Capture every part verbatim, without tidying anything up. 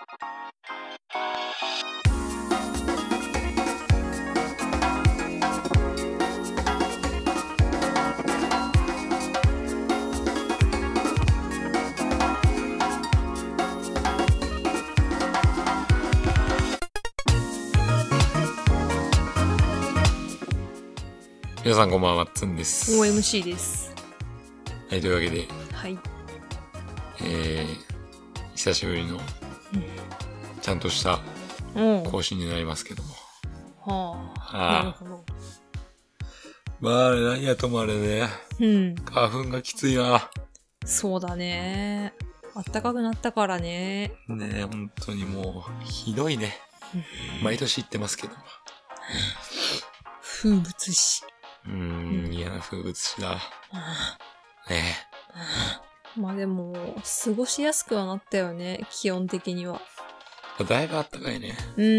皆さんこんばんは、つんです。 オーエムシー です。 はい、というわけで、 はい。 えー、久しぶりの、ちゃんとした更新になりますけども。 はあ、 はあ、 なるほど。 まあ、あれ何やともあれね。 うん。 花粉がきついな。 そうだね。あったかくなったからね。 ねえ、本当にもう、ひどいね。毎年言ってますけども。 風物詩。 うーん、嫌な風物詩だ。ねえ。まあでも、過ごしやすくはなったよね、気温的には。 だいぶあったかいね。 うん。うん。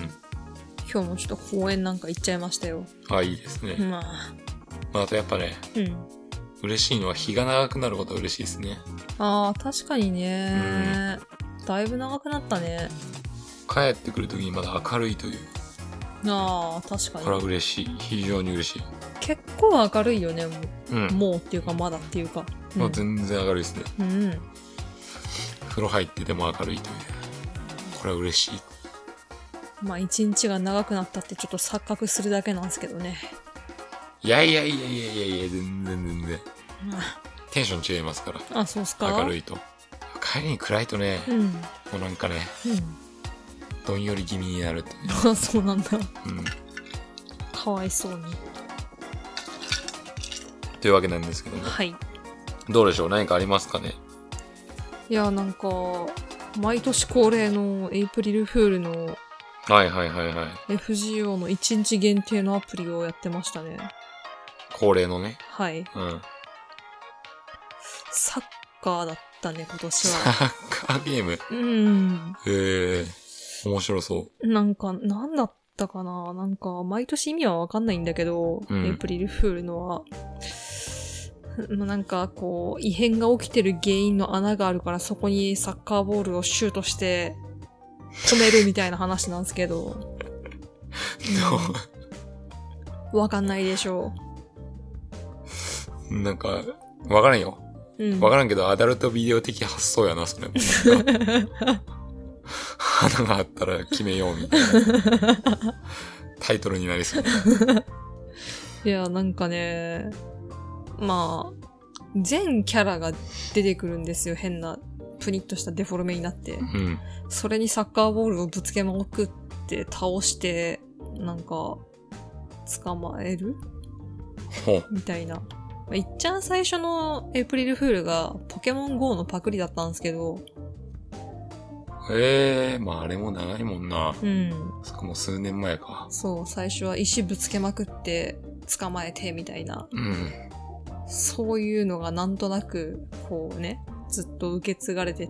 今日もちょっと公園なんか行っちゃいましたよ。 あ、いいですね。 まあ。 まあ、あとやっぱね、うん。嬉しいのは日が長くなることは嬉しいですね。 ああ、確かにね、うん。だいぶ長くなったね。 帰ってくるときにまだ明るいという。 ああ、確かに。 これは嬉しい。非常に嬉しい。 結構明るいよね、もう。うん、もうっていうか、まだっていうか。 うん、まあ全然明るいですね。 うん。 風呂入ってても明るいという。これは嬉しい。 まあ一日が長くなったってちょっと錯覚するだけなんですけどね。 いやいやいやいやいやいや、全然全然。テンション違いますから。 あ、そうっすか。 明るいと。帰りに暗いとね、うん、もうなんかね、うんどんより気味になるって、ね。 あ、そうなんだ。うん。かわいそうに。 というわけなんですけども。 はい。 どうでしょう？何かありますかね？ いや、なんか、毎年恒例のエイプリルフールの、 はいはいはいはい。 エフジーオー のいちにち限定のアプリをやってましたね。 恒例のね。 はい。うん。サッカーだったね、今年は。 サッカーゲーム？ うん。 へえ。面白そう。 なんか、なんだったかななんか、毎年意味はわかんないんだけど、うん、エイプリルフールのは。なんか、こう、異変が起きてる原因の穴があるから、そこにサッカーボールをシュートして、止めるみたいな話なんですけど。うん、わかんないでしょう。なんか、わからんよ。うん、わからんけど、アダルトビデオ的発想やな、それも。花があったら決めようみたいなタイトルになりそう。 いや、なんかね、まあ、全キャラが出てくるんですよ。変な、プニッとしたデフォルメになって。うん、それにサッカーボールをぶつけまくって倒して、なんか、捕まえるみたいな。いっちゃん最初のエイプリルフールがポケモン ゴー のパクリだったんですけど、 へえー、まああれも長いもんな。 うん。 そこも数年前か。 そう、最初は石ぶつけまくって捕まえてみたいな。うん。そういうのがなんとなく、こうね、ずっと受け継がれてって、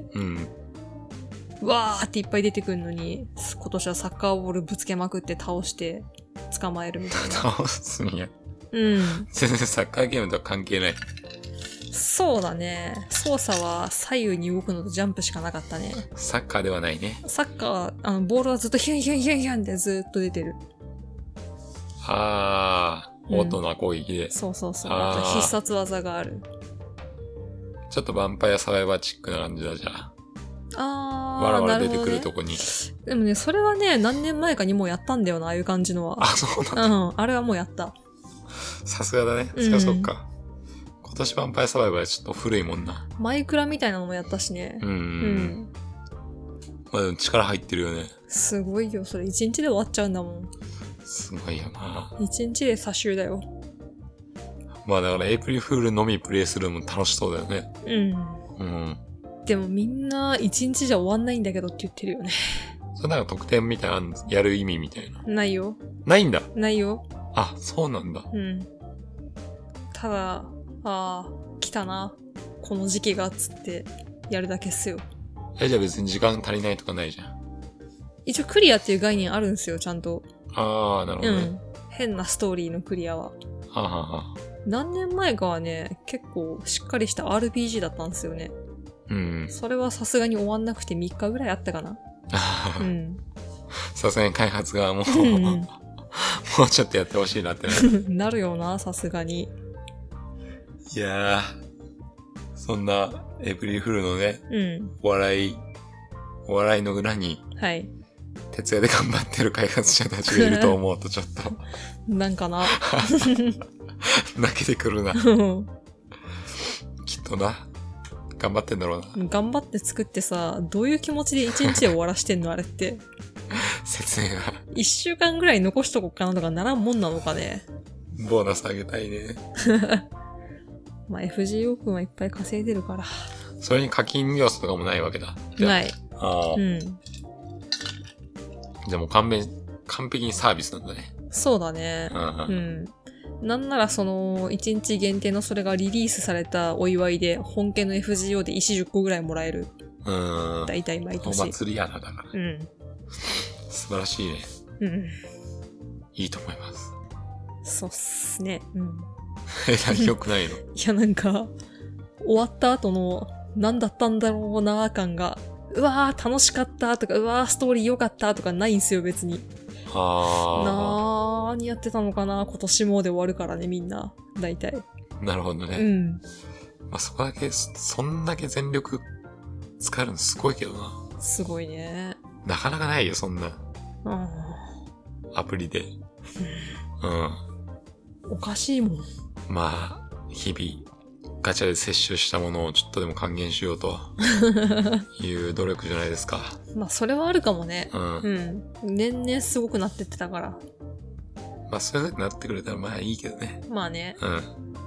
うん。わーっていっぱい出てくるのに、今年はサッカーボールぶつけまくって倒して捕まえるみたいな。 倒すんや。 うん。 全然サッカーゲームとは関係ない。 そうだね。操作は左右に動くのとジャンプしかなかったね。 サッカーではないね。 サッカーは、あの、ボールはずっとヒュンヒュンヒュンヒュンってずっと出てる。 あー、オートな攻撃で、うん。 そうそうそう。あと必殺技がある。 ちょっとヴァンパイアサバイバーチックな感じだじゃあ。 あー。 わらわら出てくるとこに、ね。 でもね、それはね、何年前かにもうやったんだよな、ああいう感じのは。 あ、そうなんだ。 うん、あれはもうやった。 さすがだね。そっかそっか。今年ヴァンパイアサバイバーはちょっと古いもんな。 マイクラみたいなのもやったしね。 うん。うん。まあでも力入ってるよね。 すごいよ。それ一日で終わっちゃうんだもん。 すごいよな。 一日で差しだよ。 まあだからエイプリルフールのみプレイするのも楽しそうだよね。うん。うん。 でもみんな一日じゃ終わんないんだけどって言ってるよね。 それなんか得点みたいな、やる意味みたいな。 ないよ。 ないんだ。 ないよ。 あ、そうなんだ。 うん。ただ、ああ、来たな。この時期が、つって、やるだけっすよ。 え、じゃあ別に時間足りないとかないじゃん。 一応クリアっていう概念あるんですよ、ちゃんと。 ああ、なるほどね。うん。 変なストーリーのクリアは。 はあ、はあはあ、 何年前かはね、結構しっかりした アールピージー だったんですよね。 うん。 それはさすがに終わんなくてみっかぐらいあったかな。うん。 さすがに開発がもう、うん、もうちょっとやってほしいなってなる。 なるよな、さすがに。 いやー、そんなエイプリルフールのね、 うん、 お笑い、お笑いの裏に、 はい。 徹夜で頑張ってる開発者たちがいると思うとちょっと。 なんかな。 泣けてくるな。きっとな。頑張ってんだろうな。 頑張って作ってさ、どういう気持ちで一日で終わらしてんのあれって。 説明が。 一週間ぐらい残しとこっかなとかならんもんなのかね。 ボーナスあげたいね。 まあ エフジーオー 君はいっぱい稼いでるから。 それに課金要素とかもないわけだ。 ない。 ああ。 うん。 じゃあもう完璧、完璧にサービスなんだね。 そうだね。うん。なんならその、いちにち限定のそれがリリースされたお祝いで、本家の エフジーオー で石じゅっこぐらいもらえる。 うん。 だいたい毎年。 お祭りやな、だから。 うん。 素晴らしいね。 うん。 いいと思います。 そうっすね。うん。 え、良くないの？ いや、なんか、終わった後の、何だったんだろうなー感が、うわー楽しかったとか、うわーストーリー良かったとかないんすよ、別に。 はなーにやってたのかな、今年もで終わるからね、みんな。大体。 なるほどね。 うん。 まあ、そこだけ、そんだけ全力使えるのすごいけどな。 すごいね。 なかなかないよ、そんな。 うん。 アプリで。うん。 おかしいもん。 まあ、日々、ガチャで摂取したものをちょっとでも還元しようという努力じゃないですか。 まあ、それはあるかもね。 うん。 うん。年々すごくなってってたから。 まあ、そういう風になってくれたらまあいいけどね。 まあね。 うん。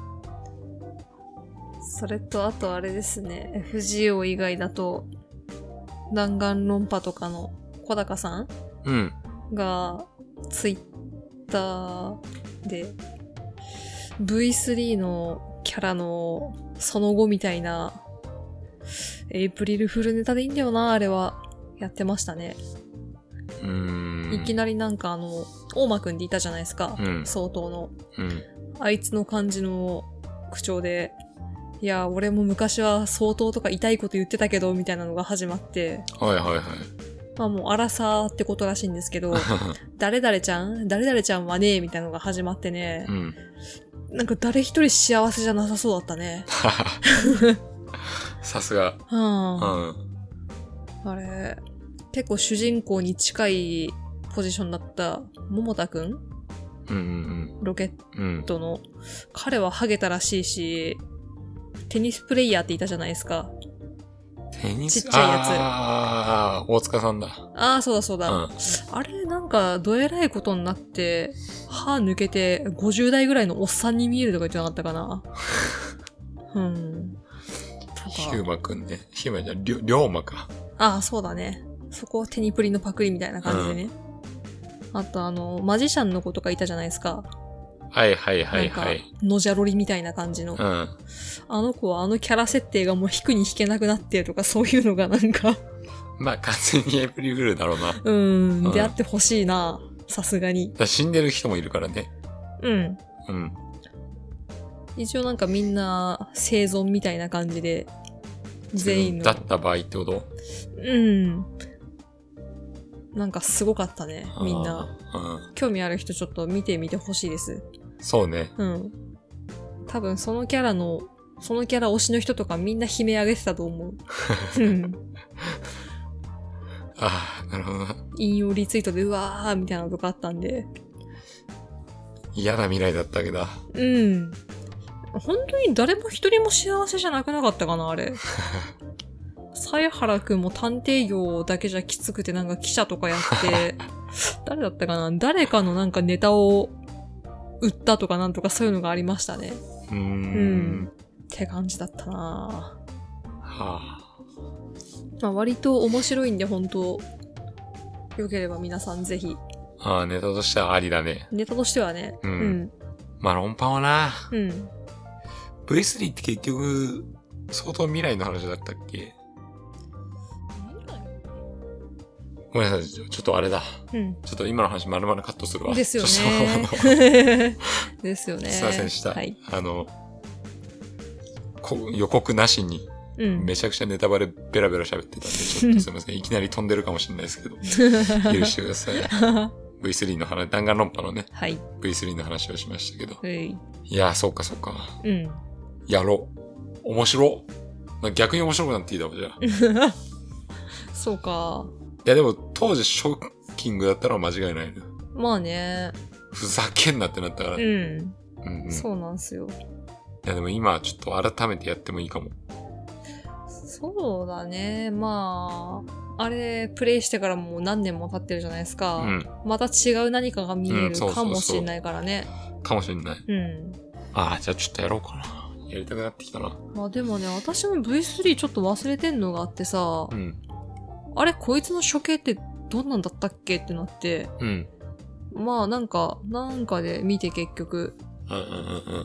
それと、あとあれですね。エフジーオー 以外だと、弾丸論破とかの小高さんうん。 が、ツイッターで、ブイスリー のキャラのその後みたいな、エイプリルフルネタでいいんだよな、あれは。やってましたね。 うーん。 いきなりなんかあの、大間くんでいたじゃないですか。 うん。 相当の。 うん。あいつの感じの口調で、いや、俺も昔は相当とか痛いこと言ってたけど、みたいなのが始まって。 はいはいはい。 まあもう、荒さってことらしいんですけど、誰々ちゃん誰々ちゃんはねみたいなのが始まってね。 うん。 なんか誰一人幸せじゃなさそうだったね。 さすが。 うん。 うん。 あれ、結構主人公に近いポジションだった桃田くん、 うんうんうん、 ロケットの、うん、彼はハゲたらしいし、テニスプレイヤーっていたじゃないですか。 テニスちっちゃいやつ。 ああ、大塚さんだ。 ああ、そうだそうだ、 うん。あれ、なんか、どえらいことになって、歯抜けてごじゅう代ぐらいのおっさんに見えるとか言ってなかったかな。うん。 ヒューマくんね。ヒューマじゃん、りょ、りょうまか。 ああ、そうだね。そこテニプリのパクリみたいな感じでね。うん、あとあの、マジシャンの子とかいたじゃないですか。 はいはいはいはい。 のじゃろりみたいな感じの。 うん。あの子はあのキャラ設定がもう引くに引けなくなってとかそういうのがなんかまあ完全にエイプリルフールだろうな。 うん。うん、であってほしいな。さすがに。 だ死んでる人もいるからね。 うん。 うん。 一応なんかみんな生存みたいな感じで、全員の。 だった場合ってこと？ うん。なんかすごかったね、みんな。 うん、 興味ある人ちょっと見てみてほしいです。 そうね。 うん。多分そのキャラの、そのキャラ推しの人とかみんな悲鳴上げてたと思う。うん。 ああ、なるほどな。 引用リツイートでうわーみたいなのとかあったんで。 嫌な未来だったわけだ。 うん。本当に誰も一人も幸せじゃなくなかったかな、あれ。犀原くんも探偵業だけじゃきつくてなんか記者とかやって、誰だったかな、誰かのなんかネタを売ったとかなんとかそういうのがありましたね。 うーん。うん。 って感じだったなぁ。 はあ。 まあ割と面白いんで本当よければ皆さんぜひ。 ああ、ネタとしてはありだね。 ネタとしてはね。 うん。うん、まあ論破はな。 うん。 ブイスリー って結局、相当未来の話だったっけ？ごめんなさい、ちょっとあれだ。 うん。 ちょっと今の話丸々カットするわ。 ですよね。ですよね。 すいませんでした。 はい。 あの、こ予告なしにうん、 めちゃくちゃネタバレベラベラ喋ってたんで、ちょっとすいません。いきなり飛んでるかもしれないですけど、許してください。ブイスリー の話、弾丸論破のね、 はい、 ブイスリー の話をしましたけど。 はい、 いやー、そうかそうか。 うん。 やろう。面白。逆に面白くなっていいだろ、じゃあ。 そうか。 いや、でも当時ショッキングだったのは間違いないね。 まあね。 ふざけんなってなったから。 うん。 うんうん、 そうなんすよ。 いや、でも今ちょっと改めてやってもいいかも。 そうだね。まあ、あれ、プレイしてからもう何年も経ってるじゃないですか。うん、また違う何かが見えるかもしれないからね。 うん、そうそうそうかもしれない。 うん。 ああ、じゃあちょっとやろうかな。やりたくなってきたな。 まあでもね、私も ブイスリー ちょっと忘れてんのがあってさ、うん、あれ、こいつの処刑ってどんなんだったっけってなって、うん、まあなんか、なんかで見て結局、 うんうんうんうん、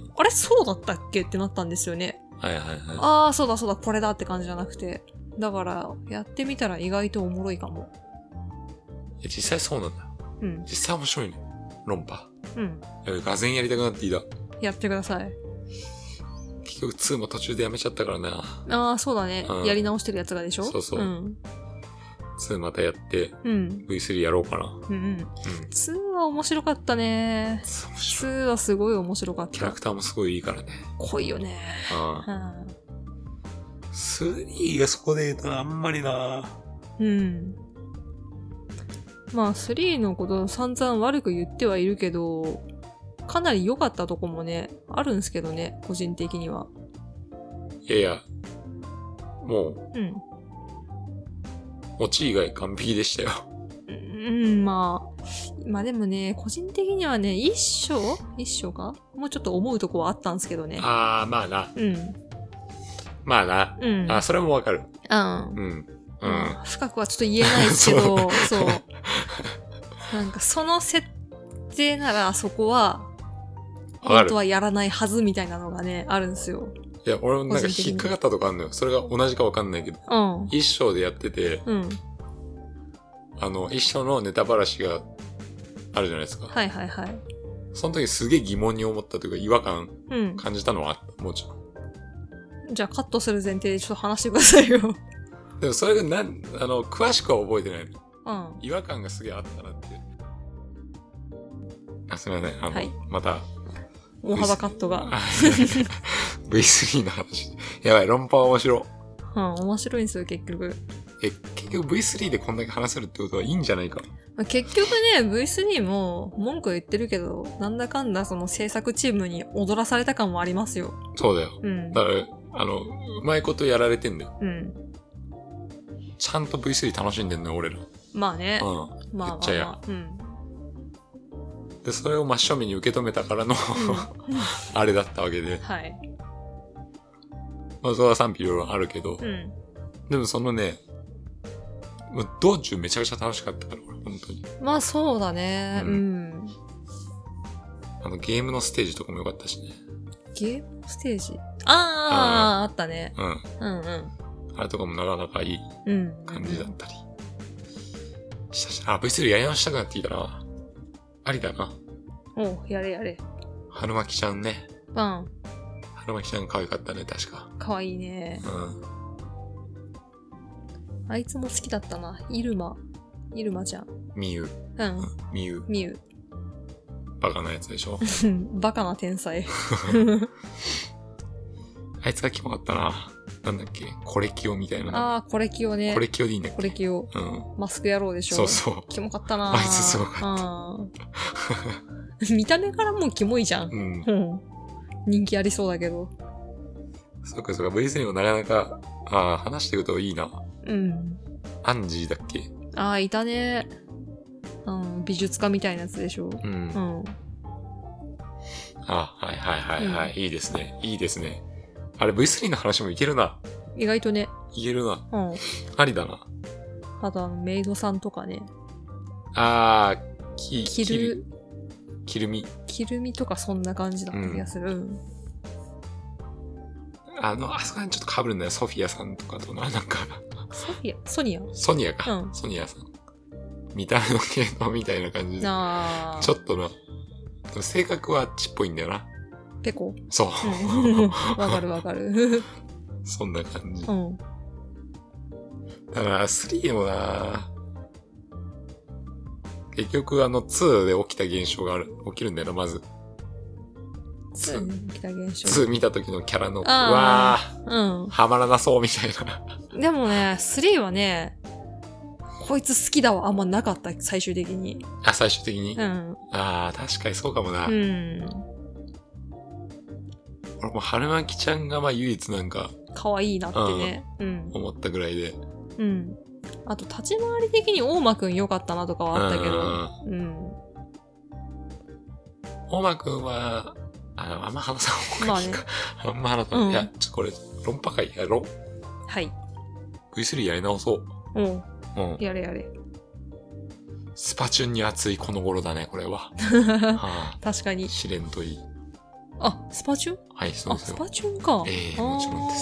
あれ、そうだったっけってなったんですよね。 はいはいはい。 ああ、そうだそうだ、これだって感じじゃなくて。だから、やってみたら意外とおもろいかも。 いや、実際そうなんだ。うん。実際面白いね。論破。 うん。 やべ、がぜんやりたくなっていいだ。 やってください。 結局にも途中でやめちゃったからな。 ああ、そうだね、うん。やり直してるやつがでしょ？ そうそう。うん。にまたやって、うん、ブイスリー やろうかな。うんうん。うん、には面白かったね。にはすごい面白かった。 キャラクターもすごいいいからね。 濃いよね。 うん。スリーがそこで言うとあんまりな。 うん。まあ、スリーのこと散々悪く言ってはいるけど、かなり良かったとこもね、あるんすけどね、個人的には。 いやいや、もう、うん。オチ以外完璧でしたよ。 うん、まあ。まあでもね、個人的にはね、一章一章かもうちょっと思うとこはあったんですけどね。 ああ、まあな。 うん。 まあな。うん。あ、それもわかる。 うん。うん。うん。深くはちょっと言えないですけど、そう。そうなんかその設定ならそこは、本当はやらないはずみたいなのがね、あるんですよ。 いや、俺なんか引っかかったとかあるのよ。それが同じかわかんないけど。うん。一章でやってて、うん。あの、一章のネタばらしがあるじゃないですか。 はいはいはい。 その時すげえ疑問に思ったというか違和感感じたのはあった、うん、もちろん。じゃあカットする前提でちょっと話してくださいよ。 でもそれがなん、あの、詳しくは覚えてないの。 うん。 違和感がすげえあったなって。あ、すみません。あの、はい、また。 大幅カットが。 ブイスリー の話。やばい、論破は面白。 うん、面白いんですよ、結局。 え、結局 ブイスリー でこんだけ話せるってことはいいんじゃないか。 まあ、結局ね、ブイスリー も文句言ってるけど、なんだかんだその制作チームに踊らされた感もありますよ。 そうだよ。 うん。 だから、あの、うまいことやられてんだよ。 うん。 ちゃんと ブイスリー 楽しんでんのよ、俺ら。 まあね。 うん。 まあまあ、まあ。 めっちゃや。 うん。 で、それを真正面に受け止めたからの、うん、あれだったわけで。 はい。 まあ、それは賛否いろいろあるけど。 うん。 でもそのね、道中めちゃくちゃ楽しかったから、俺、本当に。 まあそうだね。うん。うん、 あの、ゲームのステージとかも良かったしね。 ゲームステージああ、あったね。 うん。 うんうん。 あれとかもなかなかいい感じだったり。したし、あ、ブイスリー やり直したくなってきたな。ありだな。 おう、やれやれ。 春巻ちゃんね。 うん。 春巻ちゃん可愛かったね、確か。 可愛いね。 うん。 あいつも好きだったな。イルマ。イルマちゃん。 ミユ。 うん。 ミユ。 ミユ。 バカなやつでしょ。 バカな天才。 あいつがキモかったな。なんだっけコレキオみたいな。 ああ、コレキオね。 コレキオでいいんだっけコレキオ。 うん。 マスク野郎でしょ。 そうそう。 キモかったな。 あいつすごかった。 見た目からもうキモいじゃん。 うん。 うん、人気ありそうだけど。 そうかそうか。ブイスリー もなかなか、ああ、話していくといいな。 うん。 アンジーだっけああ、いたね。うん、美術家みたいなやつでしょ。 うん。うん。あ、はいはいはいはい、うん。いいですね。いいですね。あれ ブイスリー の話もいけるな。 意外とね。 いけるな。 うん。 ありだな。 あとあの、メイドさんとかね。 あー、き、 きる、 きるみ。 きるみとかそんな感じだった気がする。うん。 あの、あそこにちょっと被るんだよ。ソフィアさんとかとな、なんか。 ソフィアソニアソニアか。 うん。 ソニアさん。見た目の系統みたいな感じで。 あちょっとな。でも性格はあっちっぽいんだよな。 ペコそう。 わかるわかる。 そんな感じ。 うん。 だからスリーもな結局あのツーで起きた現象がある、起きるんだよな、まず。 ツーで起きた現象。 ツー見た時のキャラの、うわー、うん。はまらなそうみたいな。 でもね、スリーはね、こいつ好きだわ、あんまなかった、最終的に。 あ、最終的にうん。 ああ、確かにそうかもな。 うん。 俺も春巻ちゃんがまあ唯一なんか、 可愛いなってね、うん。 思ったぐらいで。 うん。あと、立ち回り的に大間くん良かったなとかはあったけど。うん。 大間くんは、あの、あんま話さん方がいいか。まあね、あんま話さん、うん、いや、ちょっとこれ、論破会やろう。 はい。 ブイスリー やり直そう。 うん。うん。やれやれ。 スパチュンに熱いこの頃だね、これは。はあ、確かに。 試練といい。 あ、スパチュン？ はい、そうですよ。 あ、スパチュンか。 ええー、もちろんです。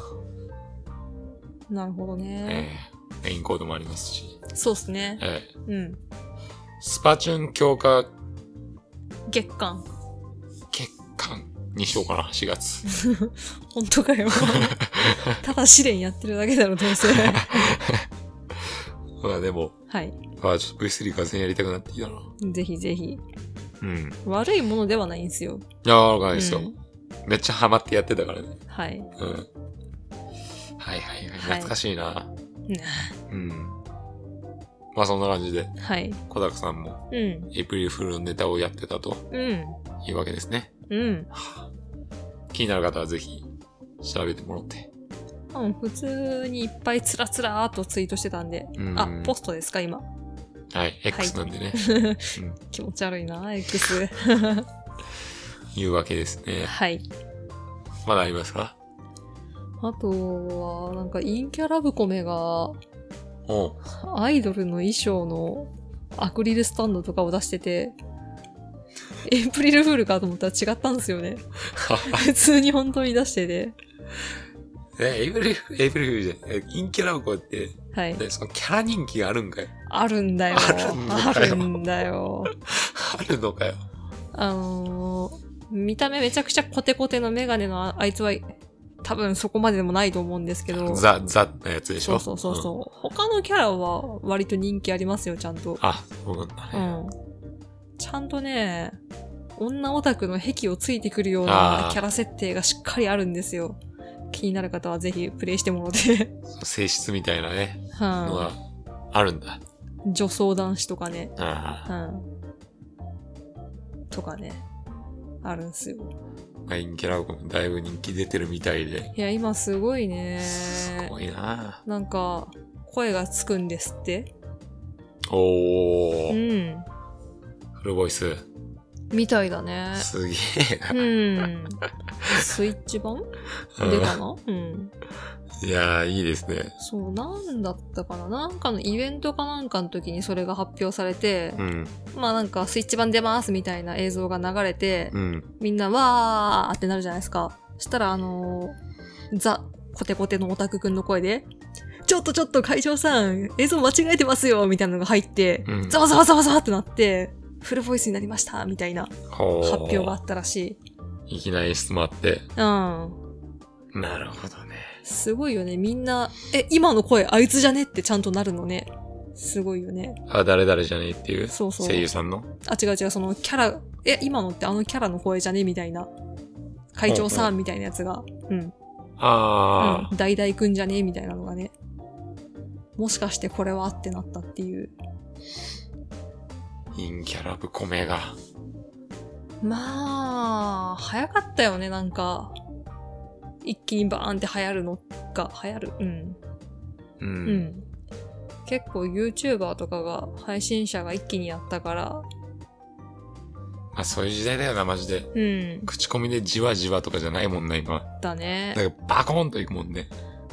なるほどね。 ええー、レインコードもありますし。 そうっすね。 ええー。 うん。 スパチュン強化月間。 月間にしようかな、しがつ。 本当かよ。ただ試練やってるだけだろ、どうせ。 まあでも。 はい。 まあちょっと ブイスリー が全やりたくなってきたな。 ぜひぜひ。 うん。 悪いものではないんですよ。 いや、わかんないですよ、うん。めっちゃハマってやってたからね。 はい。 うん。はいはいはい。懐かしいな。はい、うん。まあそんな感じで。 はい。 小高さんも。 うん。 エイプリルフールのネタをやってたと。 うん。 いうわけですね。 うん。 はあ、気になる方はぜひ調べてもらって。 うん、普通にいっぱいつらつらーっとツイートしてたんで。うん、あ、ポストですか、今。 はい、X なんでね。 はいうん、気持ち悪いな、X。 いうわけですね。 はい。 まだありますか？ あとは、なんか、陰キャラブコメが、アイドルの衣装のアクリルスタンドとかを出してて、エイプリルフールかと思ったら違ったんですよね。普通に本当に出してて。 え、エイプリル、エイプリルフールじゃん。陰キャラブコって、はい。そのキャラ人気があるんかい？ あるんだよ。あるんだよ。 あるのかよ。 あのー、見た目めちゃくちゃコテコテのメガネのあいつは、多分そこまででもないと思うんですけど。 ザ、ザなやつでしょ？ そうそうそうそう、うん。他のキャラは割と人気ありますよ、ちゃんと。 あ、そうなんだね。うん。 ちゃんとね、女オタクの癖をついてくるようなキャラ設定がしっかりあるんですよ。気になる方はぜひプレイしてもらって。 性質みたいなね。はあ、のがあるんだ。 女装男子とかね。 ああ、 うん。とかね。あるんすよ。 マインキャラブコもだいぶ人気出てるみたいで。 いや、今すごいね。 すごいな。 なんか、声がつくんですって。 おー。うん。 フルボイス。 みたいだね。 すげえな。うん。スイッチ版出たなうん。 いやー、いいですね。 そう、なんだったかななんかのイベントかなんかの時にそれが発表されて、 うん、 まあなんかスイッチ版出ますみたいな映像が流れて、 うん、 みんなわーってなるじゃないですか。そしたらあのー、ザ・コテコテのオタクくんの声で、ちょっとちょっと会長さん、映像間違えてますよみたいなのが入って、うん、ザワザワザワザワってなって、フルボイスになりましたみたいな発表があったらしい。いきなり質問あって。 うん。 なるほどね。 すごいよね。みんな、え、今の声あいつじゃねってちゃんとなるのね。すごいよね。 あ、誰々じゃねえっていうそうそう。 声優さんのあ、違う違う、そのキャラ、え、今のってあのキャラの声じゃねみたいな。会長さんみたいなやつが。うん。 ああ。 うん。大々くんじゃねみたいなのがね。もしかしてこれはってなったっていう。 陰キャラブコメが。 まあ、早かったよね、なんか。一気にバーンって流行るのが、流行る。うん。 うん。うん。結構 YouTuber とかが、配信者が一気にやったから。まあそういう時代だよな、マジで。 うん。 口コミでじわじわとかじゃないもんな、今。 だね。 だからバコーンといくもんね。 うん。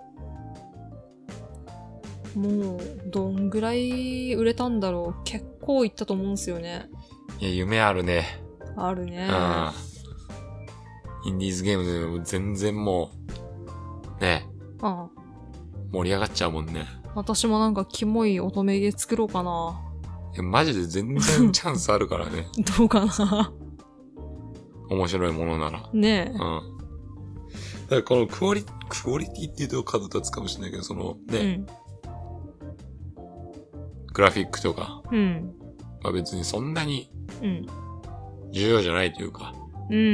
もう、どんぐらい売れたんだろう。結構いったと思うんですよね。 いや、夢あるね。 あるね。 インディーズゲームでも全然もう、ね。 ああ盛り上がっちゃうもんね。 私もなんかキモい乙女ゲー作ろうかな。 いや、マジで全然チャンスあるからね。 どうかな。 面白いものなら。 ねえ。 うん。 からこのクオリ、クオリティって言うと角立つかもしれないけど、そのね、うん、グラフィックとか、うん、まあ別にそんなに重要じゃないというか、うん。うん。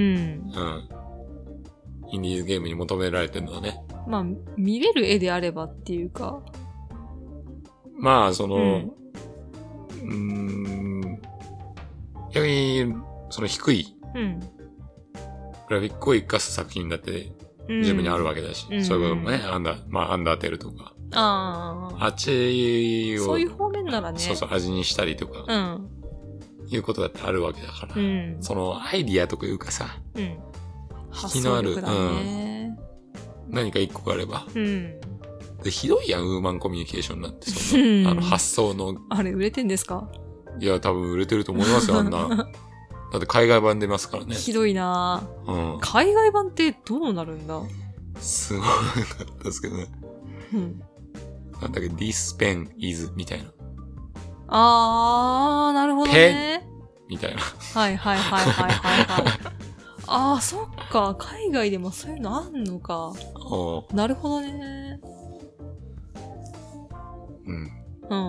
インディーズゲームに求められてるのはね。 まあ、見れる絵であればっていうか。 まあ、その、うん、うーん、逆に、その低い、うん、グラフィックを活かす作品だって、自分にあるわけだし、うん、そういうこともね、アンダー、まあ、アンダーテールとか。ああ。あっちを、 そういう方面ならね。 そうそう、味にしたりとか、うん、いうことだってあるわけだから、うん、そのアイディアとかいうかさ、うん、引きのある、ね、うん、何か一個があれば、うん、でひどいやん、ウーマンコミュニケーションなんて、そんな、あの発想の。 あれ、売れてんですか？ いや、多分売れてると思いますよ、あんな。だって海外版出ますからね。 ひどいなぁ、うん。海外版ってどうなるんだ？ すごかったですけどね。うん。なんだっけ、this pen is みたいな。 あー、なるほどね。 みたいな。 はいはいはいはいはいはい。あー、そっか。海外でもそういうのあんのか。なるほどね。 うん。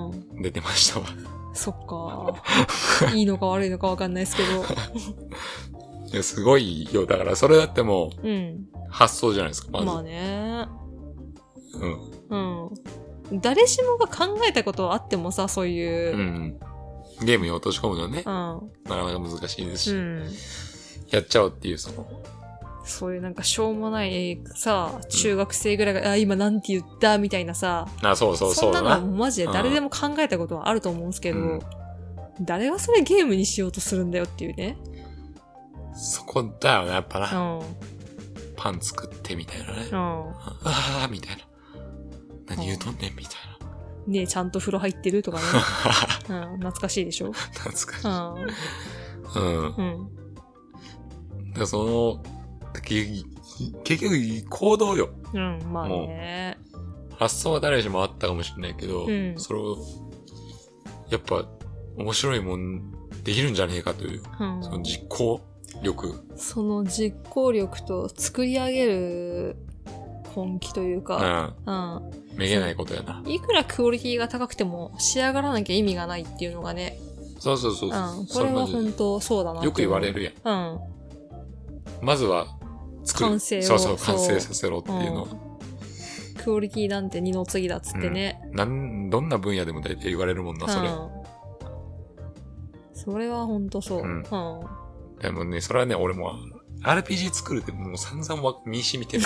うん。出てましたわ。 そっか。いいのか悪いのかわかんないですけど。 いや、すごいよ。だからそれだってもう、うん、発想じゃないですか、まず。 まあね。うん。うん。誰しもが考えたことはあってもさ、そういう。うん。 ゲームに落とし込むのはね。うん。なかなか難しいですし。うん。やっちゃおうっていう、その。 そういうなんかしょうもないさ、中学生ぐらいが、うん、あ、今なんて言ったみたいなさ。 あ、そうそうそうだな。 そんなのマジで誰でも考えたことはあると思うんですけど、うん、誰がそれゲームにしようとするんだよっていうね。 そこだよね、やっぱな。うん。パン作ってみたいなね。うん。ああ、みたいな。何言うとんねんみたいな。 ねえ、ちゃんと風呂入ってるとかね。うん、懐かしいでしょ？ 懐かしい。うん。うん。うん。だからその、結局、行動よ。 うん、まあね。 発想は誰しもあったかもしれないけど、うん、それを、やっぱ、面白いもんできるんじゃねえかという、うん、その実行力。 その実行力と作り上げる本気というか、 うん。うん。めげないことやな。 いくらクオリティが高くても仕上がらなきゃ意味がないっていうのがね。 そうそうそう。 うん。これは本当そうだなって。 よく言われるやん。うん。まずは、作る。 完成を。 そうそう、完成させろっていうのを。 うん、クオリティなんて二の次だっつってね。 うん、なん、どんな分野でも大体言われるもんな、それ。うん、 それはほんとそう。うん。うん、 でもね、それはね、俺も アールピージー 作るってもう散々身に染みてる。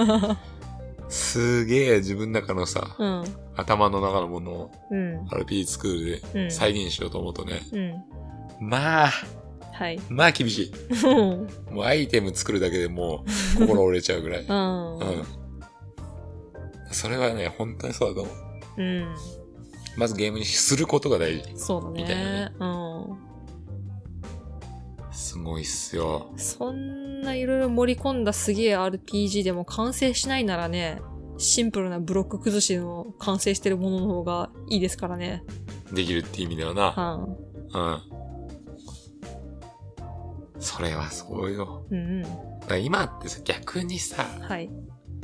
すげえ自分の中のさ、うん、頭の中のものを アールピージー 作るで再現しようと思うとね。うん、まあ、はい。まあ厳しい。もうアイテム作るだけでもう心折れちゃうぐらい。うん。うん。それはね、本当にそうだと思う。うん。まずゲームにすることが大事。 そうだね。みたいなね。うん。 すごいっすよ。 そんないろいろ盛り込んだすげえ アールピージー でも完成しないならね、シンプルなブロック崩しの完成してるものの方がいいですからね。 できるっていう意味ではな。うん。うん。それはそうよ。うんうん。だから今ってさ、逆にさ、はい。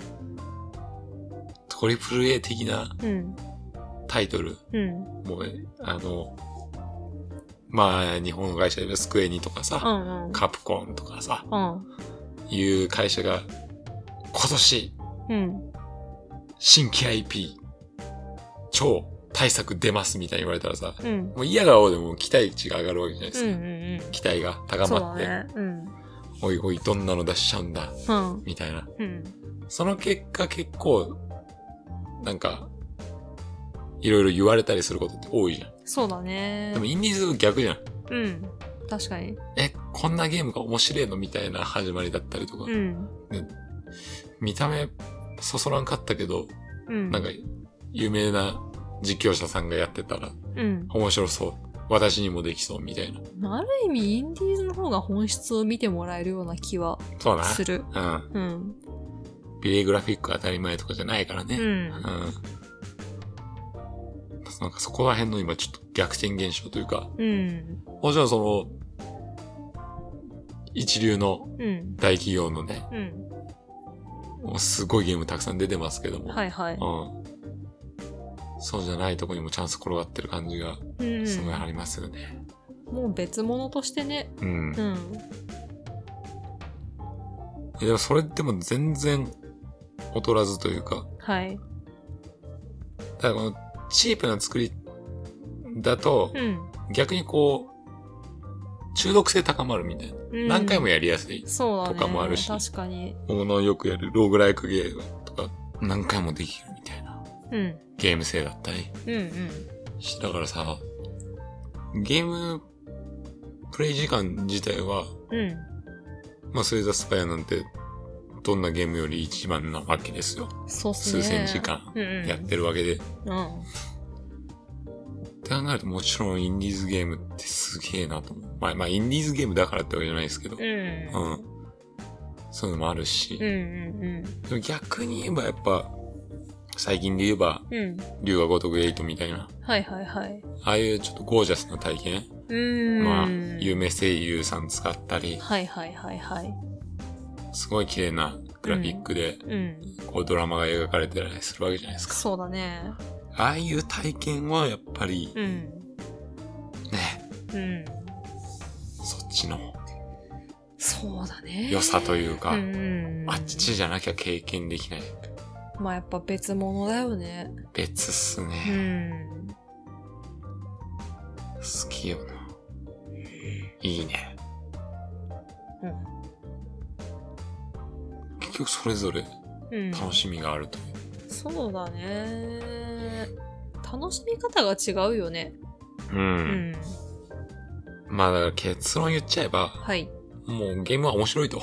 トリプル A 的なタイトル、うん、もう、あの、まあ、日本の会社でスクエニとかさ、うんうん、カプコンとかさ、うん、いう会社が、今年、うん、新規 アイピー、超大作出ますみたいに言われたらさ、うん、もう嫌顔でも期待値が上がるわけじゃないですか。うんうんうん、期待が高まって、ねうん、おいおいどんなの出しちゃうんだ、うん、みたいな、うん。その結果結構、なんか、いろいろ言われたりすることって多いじゃん。 そうだね。 でもインディーズ逆じゃん。 うん。確かに。 え、こんなゲームが面白いのみたいな始まりだったりとか。うん。ね、見た目、そそらんかったけど、うん、なんか、有名な実況者さんがやってたら、うん。面白そう。私にもできそうみたいな。 ある意味、インディーズの方が本質を見てもらえるような気はする。そうな。うん。うん。 ビレグラフィック当たり前とかじゃないからね。うん。うん。なんかそこら辺の今ちょっと逆転現象というか。うん。もちろんその、一流の大企業のね、うん、 もうすごいゲームたくさん出てますけども。 はいはい。 うん。そうじゃないとこにもチャンス転がってる感じが、すごいありますよね。 うん、もう別物としてね。 うん。うん。 いやでもそれでも全然劣らずというか。 はい。 だからこのチープな作りだと、うん、逆にこう、中毒性高まるみたいな。うん、何回もやりやすいとかもあるし。 そうだね、確かに。 ものよくやるローグライクゲームとか何回もできるみたいな。うん、ゲーム性だったり。うんうん、だからさ、ゲームプレイ時間自体は、うん、まあスレイザースパイアなんてどんなゲームより一番なわけですよ。 そうっすね。 数千時間やってるわけで。うん、うん。って考えるともちろんインディーズゲームってすげえなと思う。まあまあインディーズゲームだからってわけじゃないですけど。うん。うん。そういうのもあるし。うんうんうん。でも逆に言えばやっぱ、最近で言えば、うん。龍が如くエイトみたいな。 はいはいはい。 ああいうちょっとゴージャスな体験。うん。まあ、有名声優さん使ったり。 はいはいはいはい。 すごい綺麗なグラフィックで、うん。うん、こうドラマが描かれてたりするわけじゃないですか。 そうだね。 ああいう体験はやっぱり、うん、ね。うん。そっちの。 そうだね。 良さというか、うん、あっちじゃなきゃ経験できない。 まあやっぱ別物だよね。 別っすね。うん。好きよな。いいね。うん。結局それぞれ楽しみがあるという。 うん、そうだね。楽しみ方が違うよね。うん。うん、 まあだから結論言っちゃえば。はい。もうゲームは面白いと。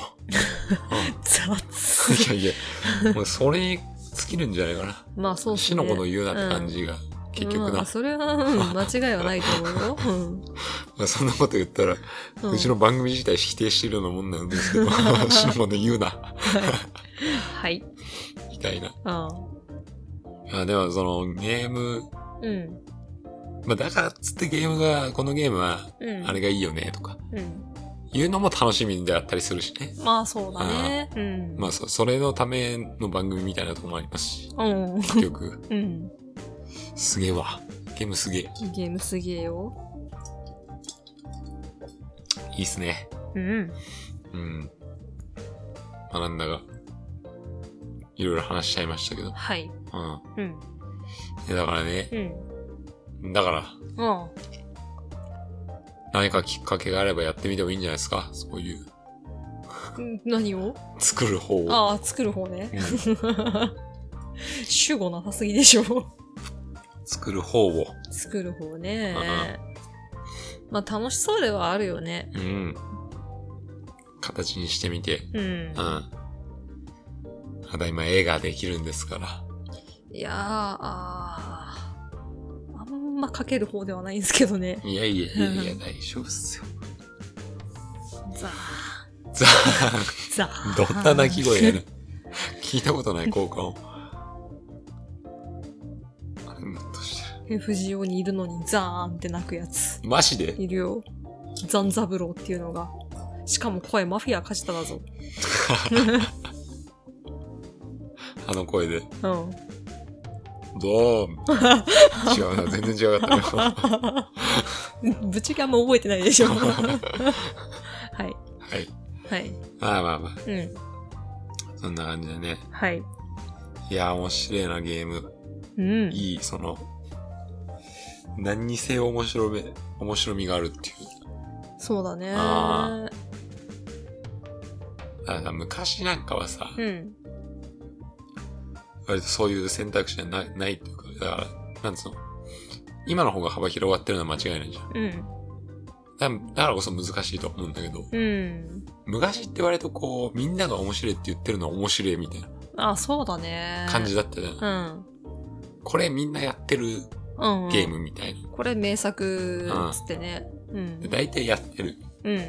雑。 いやいや、もうそれに尽きるんじゃないかな。 まあそうっすね。 死のこと言うなって感じが、うん、結局な。まあそれは、うん、間違いはないと思うよ。うん、 まあそんなこと言ったら、うん、うちの番組自体否定してるようなもんなんですけど、死のこと言うな。 はい。 みたいな。ああ。いや、でもそのゲーム、うん。まあだからっつってゲームが、このゲームは、あれがいいよね、とか。うん。いうのも楽しみであったりするしね。 まあそうだね。うん。 まあそ、それのための番組みたいなとこもありますし。うん。結局。うん。すげえわ。ゲームすげえ。 ゲームすげえよ。 いいっすね。うん。うん。まあなんだが、いろいろ話しちゃいましたけど。はい。うん。うん。いやだからね。うん。だから。うん。何かきっかけがあればやってみてもいいんじゃないですか、そういう。 何を？ 作る方を。 ああ、作る方ね。うん、主語なさすぎでしょ。 作る方を。 作る方ね。まあ楽しそうではあるよね。うん。 形にしてみて。うん。うん。ただ今絵ができるんですから。 いやー、あー。あんま描ける方ではないんですけどね。 いやいやいやいや、大丈夫っすよ。 ザー。 ザー。ザー。どんな鳴き声やる？聞いたことない効果音。うんとしてる。 藤尾にいるのにザーンって鳴くやつ。 マジで？ いるよ。ザンザブローっていうのが。しかも声マフィアかじただぞ。 あの声で。うん。どーん。違うな、全然違かったね。ぶっちゃけあんま覚えてないでしょ。はい。 はい。 はい。 まあまあまあ。うん。そんな感じでね。はい。いや、面白いな、ゲーム。うん。いい、その、何にせよ面白め、面白みがあるっていう。 そうだね。ああ。だから昔なんかはさ、うん。割とそういう選択肢はない、ないっていうか、だから、なんつうの。今の方が幅広がってるのは間違いないじゃん。うん。だ, だからこそ難しいと思うんだけど。うん。昔って割とこう、みんなが面白いって言ってるのは面白いみたいな。 あ、そうだね。 感じだったじゃん。うん。これみんなやってるゲームみたいな。 うん、これ名作つってね。うん。 だいたいやってる。うん、うん。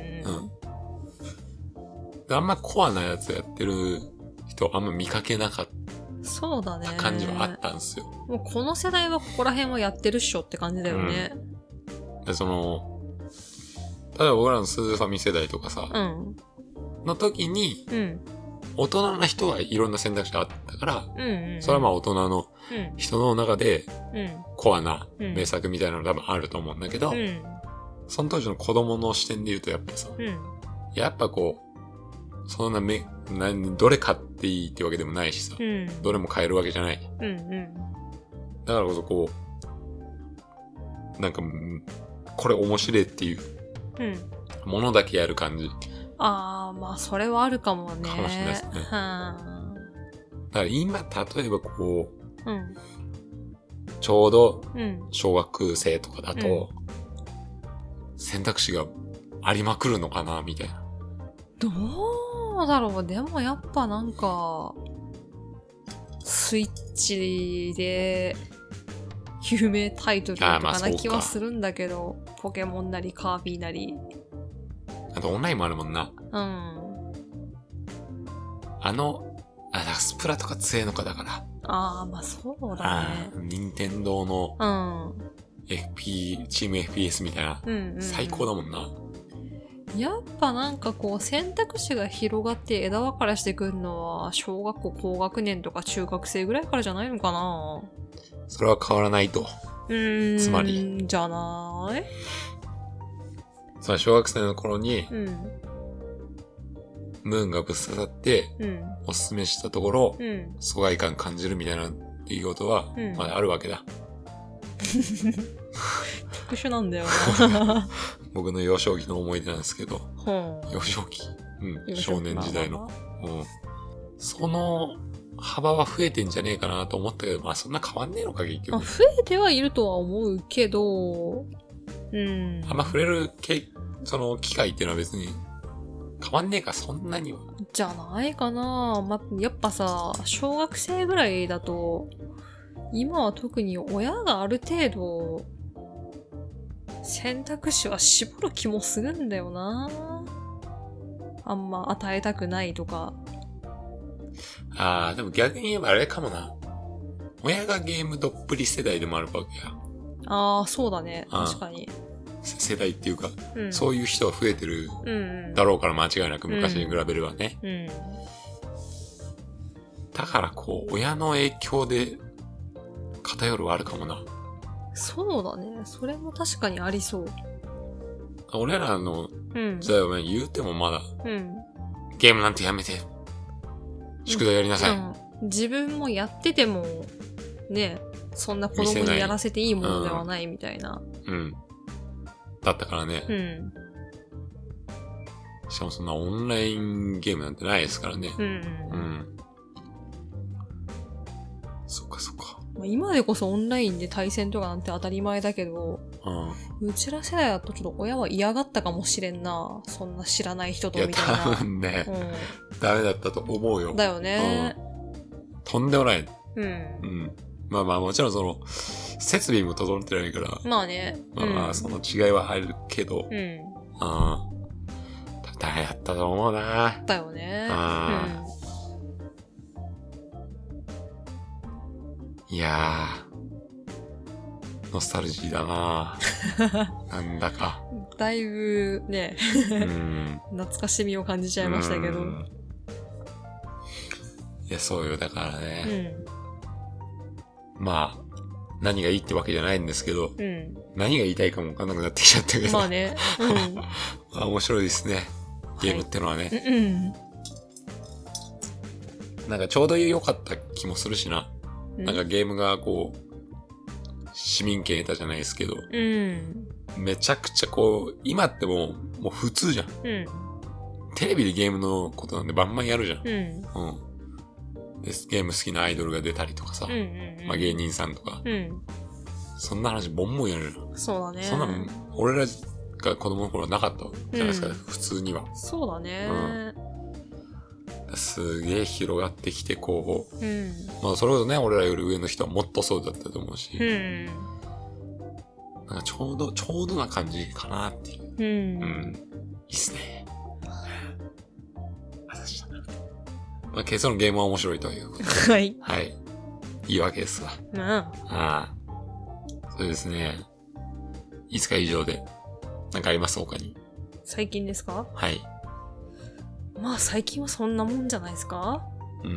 うん。あんまコアなやつやってる人あんま見かけなかった。 そうだね。 感じはあったんですよ。 もうこの世代はここら辺はやってるっしょって感じだよね。 うん、で、その、例えば僕らのスーファミ世代とかさ、うん、の時に、うん、 大人な人はいろんな選択肢があったから、 うんうんうん、 それはまあ大人の人の中で、コアな名作みたいなの多分あると思うんだけど、うん、その当時の子供の視点で言うとやっぱさ、うん、やっぱこう、そんなめ、何、どれ買っていいってわけでもないしさ、うん、どれも買えるわけじゃない。うんうん、だからこそこう、なんか、これ面白いっていう、ものだけやる感じ。うん、 ああ、まあそれはあるかもね。 かもしれないですね。はあ、だから今、例えばこう、うん、ちょうど、小学生とかだと、うん、選択肢がありまくるのかな、みたいな。 どうだろう。でもやっぱなんか、スイッチで、有名タイトルとかな気はするんだけど、ポケモンなりカービィなり。 あとオンラインもあるもんな。うん。あの、あ、スプラとか強いのかだから。 ああ、まあそうだね。 任天堂の、うん。エフピー、チーム エフピーエス みたいな。うんうんうん、最高だもんな。 やっぱなんかこう選択肢が広がって枝分かれしてくるのは小学校高学年とか中学生ぐらいからじゃないのかな。 それは変わらないと。 うーん。つまり。じゃない？ さあ、小学生の頃に、うん、ムーンがぶっ刺さって、うん、おすすめしたところ、うん、疎外感感じるみたいな出来事は、うん、まだあるわけだ。 特殊なんだよな。 僕の幼少期の思い出なんですけど、幼少期、うん、少年時代の、うん、その幅は増えてんじゃねえかなと思ったけど、まあそんな変わんねえのか結局。まあ、 増えてはいるとは思うけど、うん。 あんま触れるけその機会っていうのは別に変わんねえかそんなには。 じゃないかな。まやっぱさ小学生ぐらいだと今は特に親がある程度選択肢は絞る気もするんだよな。あんま与えたくないとか。 ああ、でも逆に言えばあれかもな。親がゲームどっぷり世代でもあるわけや。 ああ、そうだね。確かに。 世代っていうか、うん、そういう人が増えてるだろうから間違いなく昔に比べればね。うんうん、だからこう、親の影響で偏るはあるかもな。 そうだね。それも確かにありそう。 俺らの時代は言うてもまだ、うん、ゲームなんてやめて、宿題やりなさい、うんうん。自分もやってても、ね、そんな子供にやらせていいものではないみたいな。 うん。うん、だったからね。うん。しかもそんなオンラインゲームなんてないですからね。うん、うん。うん。そっかそっか。 今でこそオンラインで対戦とかなんて当たり前だけど、うん、うちら世代だとちょっと親は嫌がったかもしれんな。そんな知らない人とみたいな。いや、 多分ね、うん、ダメだったと思うよ。 だよね、 うん。とんでもない。うん。うん。まあまあもちろんその、設備も整ってないから。 まあね。 まあまあ、うん、その違いは入るけど。うん。ああ。大変だったと思うな。 だよね。 ああ。うん、いやー。ノスタルジーだななんだか。 だいぶね、うん、懐かしみを感じちゃいましたけど。 いや、そうよ。だからね。うん、まあ、何がいいってわけじゃないんですけど、うん、何が言いたいかもわかんなくなってきちゃったけど。 まあね。うん、 まあ面白いですね。ゲームってのはね。はい、うん、なんかちょうど良かった気もするしな。うん、なんかゲームがこう、市民権得たじゃないですけど、うん、めちゃくちゃこう、今ってもう、もう普通じゃん、うん。テレビでゲームのことなんでバンバンやるじゃん。うん。うん、でゲーム好きなアイドルが出たりとかさ、うんうんうん、まあ芸人さんとか、うん、そんな話ボンボンやるじゃん。 そうだね。 そんなの、俺らが子供の頃はなかったじゃないですか、うん、普通には。 そうだね。 うん、すげえ広がってきて、こう、うん、まあそれこそね、俺らより上の人はもっとそうだったと思うし、うん、なんかちょうど、ちょうどな感じかなっていう。うん。うん、いいっすね。まあ、結論ゲームは面白いということで。はい。はい。いいわけですわ。うん。ああ。そうですね。いつか以上で、なんかあります他に。 最近ですか？ はい。 まあ最近はそんなもんじゃないですか。 うん。うん。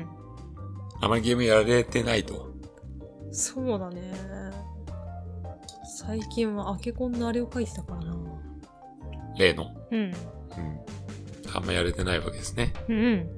あまりゲームやられてないと。 そうだね。最近はアケコンのあれを書いてたからな。 例の。 うん。うん。 あんまやれてないわけですね。 うん。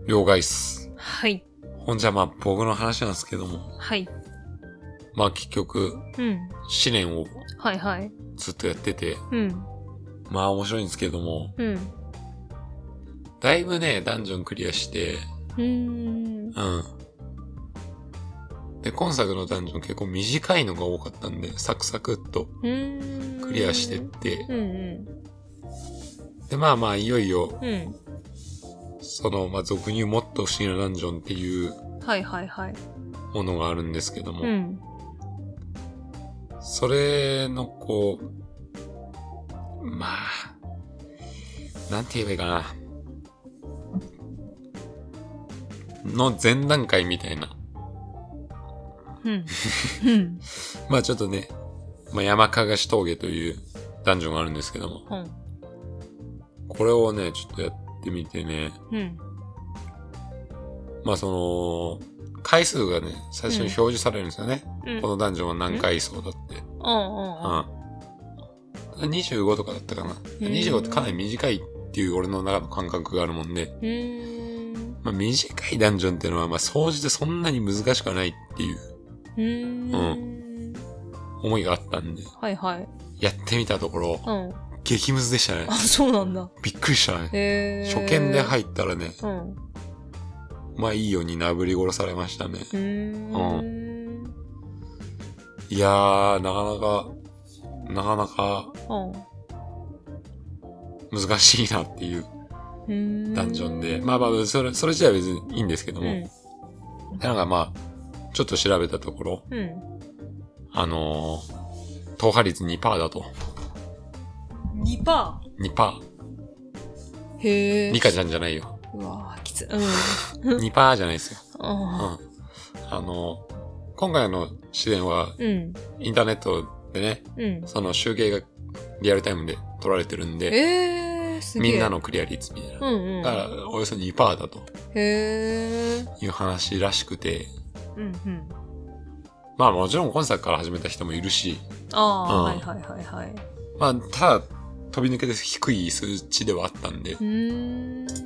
了解っす。 はい。 ほんじゃまあ僕の話なんですけども。 はい。 まあ結局、うん。試練を。 はいはい。 ずっとやってて。 うん。 まあ面白いんですけども。 うん。 だいぶね、ダンジョンクリアして。 うーん。 うん。で、今作のダンジョン結構短いのが多かったんで、サクサクっとクリアしてって、 うんうん、 で、まあまあ、いよいよ、 うん、 その、まあ、俗に言うもっと不思議なダンジョンっていう、 はいはいはい。 ものがあるんですけども、 うん、 それの、こう、まあ、なんて言えばいいかな、の前段階みたいな、 うん。 まあちょっとね、まあ、山かがし峠というダンジョンがあるんですけども、うん、これをね、ちょっとやってみてね、うん、まあその、回数がね、最初に表示されるんですよね。うん、このダンジョンは何回走だって。うん。にじゅうごとかだったかな。にじゅうごってかなり短いっていう俺の中の感覚があるもんで、まあ短いダンジョンっていうのは、まあ総じてそんなに難しくはないっていう、 うーん、 うん、思いがあったんで、 はいはい。 やってみたところ、うん、激ムズでしたね。 あ、そうなんだ。 びっくりしたね。 へ初見で入ったらね、 うん、 まあいいようになぶり殺されましたね。 うーん、 うん、いやー、なかなか、なかなか、難しいなっていうダンジョンで、まあまあ、それ、それ自体は別にいいんですけども、うん、なんかまあ、ちょっと調べたところ、うん、あのー、踏破率 にパーセント だと。 にパーセント? にパーセント。 へー。 ニカちゃんじゃないよ。 うわー、きつ。 うん。にパーセント じゃないですよ。 うん。あの、今回の試練は、うん、インターネットでね、うん、その集計がリアルタイムで取られてるんで、 えー、すげー。 みんなのクリア率みたいな。 うんうん、 だから、およそ にパーセント だと。 へー。 いう話らしくて、 うんうん、 まあもちろん今作から始めた人もいるし。 ああ、うん、はいはいはいはい。 まあ、ただ、飛び抜けて低い数値ではあったんで。 うーん。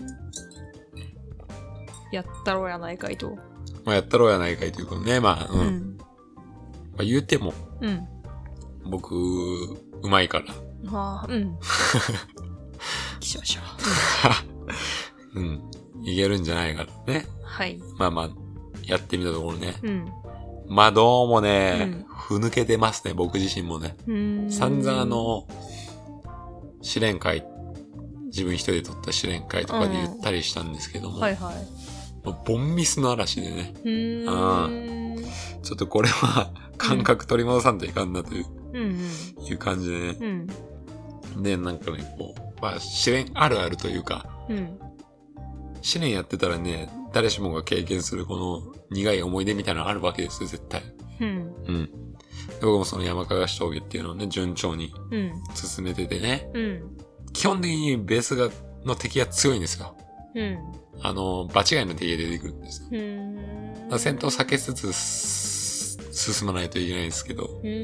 やったろうやないかいと。 まあやったろうやないかいということね。まあ、うん。うん、まあ言うても、うん、僕、うまいから。 ああ、うん。きしょしょ。 うん。いけるんじゃないかとね。 はい。 まあまあ、やってみたところね。 うん。 まあどうもね、うん、ふ抜けてますね、僕自身もね。散々あの、試練会、自分一人で撮った試練会とかで言ったりしたんですけども。 はいはい。 ボンミスの嵐でね。 うんあちょっとこれは感覚取り戻さんといかんなという、うん、いう感じでね。うん、で、なんかね、こう、まあ試練あるあるというか、うん、試練やってたらね、誰しもが経験するこの苦い思い出みたいなのあるわけですよ、絶対。 うん。 うん。で僕もその山かがし峠っていうのをね、順調に進めててね。うん。基本的にベースが、の敵が強いんですよ。 うん。 あの、場違いの敵が出てくるんですよ。 うん。 戦闘を避けつつ、進まないといけないんですけど。 うん。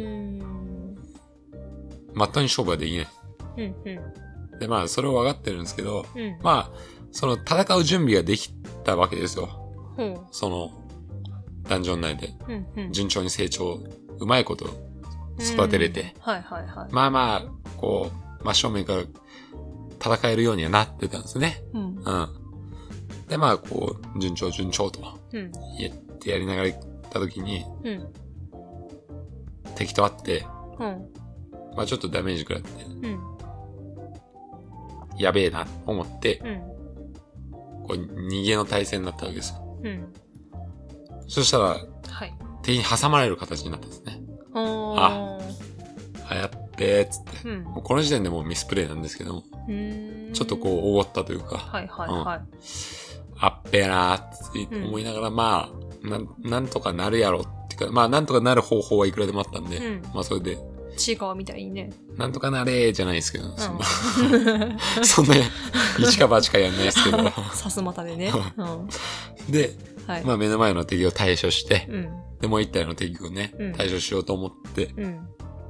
まっとうに勝負はできない。 うん。うん。 で、まあ、それを分かってるんですけど、 うん、 まあ、その戦う準備ができたわけですよ。 うん、 その、ダンジョン内で、 うんうん、 順調に成長、うまいこと育てれて、 うん、はいはいはい。 まあまあ、こう、真正面から戦えるようにはなってたんですね。 うん。 うん。で、まあ、こう、順調順調と、やってやりながら行った時に、 うん、 敵と会って、 うん、 まあちょっとダメージ食らって、 うん、 やべえな、思って、 うん、 こう、逃げの対戦になったわけですよ。 うん、 そしたら、 はい、 敵に挟まれる形になったんですね。あ、あ、やっべーっつって、うん、もうこの時点でもうミスプレイなんですけども、ちょっとこう、おごったというか、 はいはいはい。うん、 あっべーなーって思いながら、うん、まあな、なんとかなるやろっていうか、まあなんとかなる方法はいくらでもあったんで、うん、まあそれで、 ちいかわみたいにね。 なんとかなれーじゃないですけど、うん、そんな、そんな、一か八かやんないですけど。 さすまたでね。 うん、で、はい、まあ目の前の敵を対処して、うん、で、もう一体の敵をね、うん、対処しようと思って、うん、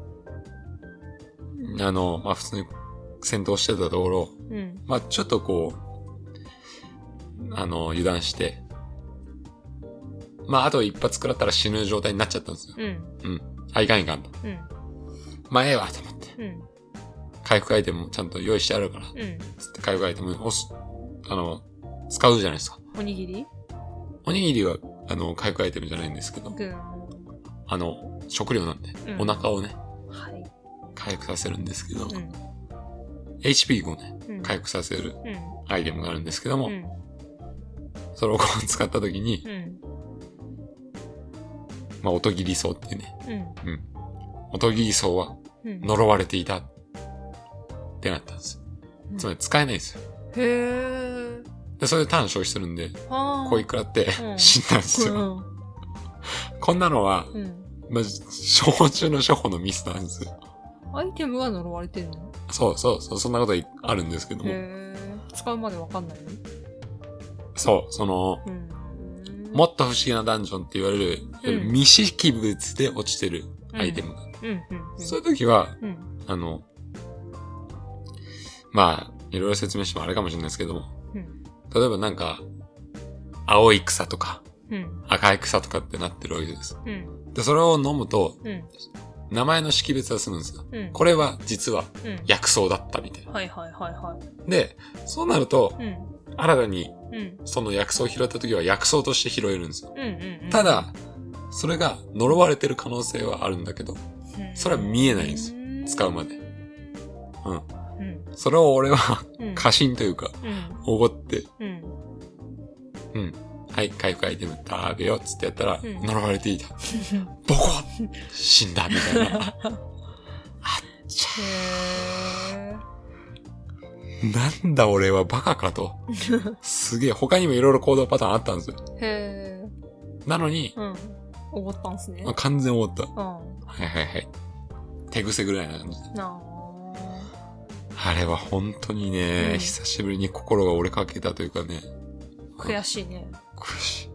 あの、まあ普通に戦闘してたところ、うん、まあちょっとこう、あの、油断して、まああと一発食らったら死ぬ状態になっちゃったんですよ。うん。うん。あ、いかんいかんと。うん。まあええわと思って。うん。回復アイテムもちゃんと用意してあるから。うん。つって回復アイテム押す、あの、使うじゃないですか。 おにぎり？ おにぎりは、あの、回復アイテムじゃないんですけど。うん。あの、食料なんで、うん、お腹をね、はい。回復させるんですけど、うん、エイチピー をね、うん、回復させるアイテムがあるんですけども、うん、それをこう使った時に、うん、まあ、音切り層っていうね、うん。うん。音切り層は呪われていたってなったんです。うん、つまり使えないんですよ。へー。で、それでターン消費するんで、こういくらって死んだんですよ。うん、こんなのは、うん、まあ、処方中の処方のミスなんですよ。 アイテムが呪われてるの？ そうそうそう、そんなことあるんですけども。 へー。使うまでわかんないの？ そう、その、うん、もっと不思議なダンジョンって言われる、うん、未識物で落ちてるアイテムが。うんうんうん、そういう時は、うん、あの、まあ、いろいろ説明してもあれかもしれないですけども、うん、例えばなんか、青い草とか、うん、赤い草とかってなってるわけです。うん、で、それを飲むと、うん、名前の識別はするんですよ。うん、これは実は薬草だったみたいな。 はいはいはいはい。 で、そうなると、うん、新たに、その薬草を拾った時は薬草として拾えるんですよ。うんうんうん、ただ、それが呪われてる可能性はあるんだけど、それは見えないんですよ。使うまで。うん。うん、それを俺は過信というか、おご、うん、って、うん、うん。はい、回復アイテム食べようっつってやったら、うん、呪われていた。ボコッ死んだみたいな。あっちゃー。なんだ俺はバカかと。すげえ、他にもいろいろ行動パターンあったんですよ。へー。なのに、うん。 おごったんすね。 完全おごった。うん。はいはいはい。手癖ぐらいな感じ。ああれは本当にね、うん、久しぶりに心が折れかけたというかね。 悔しいね。 悔しい。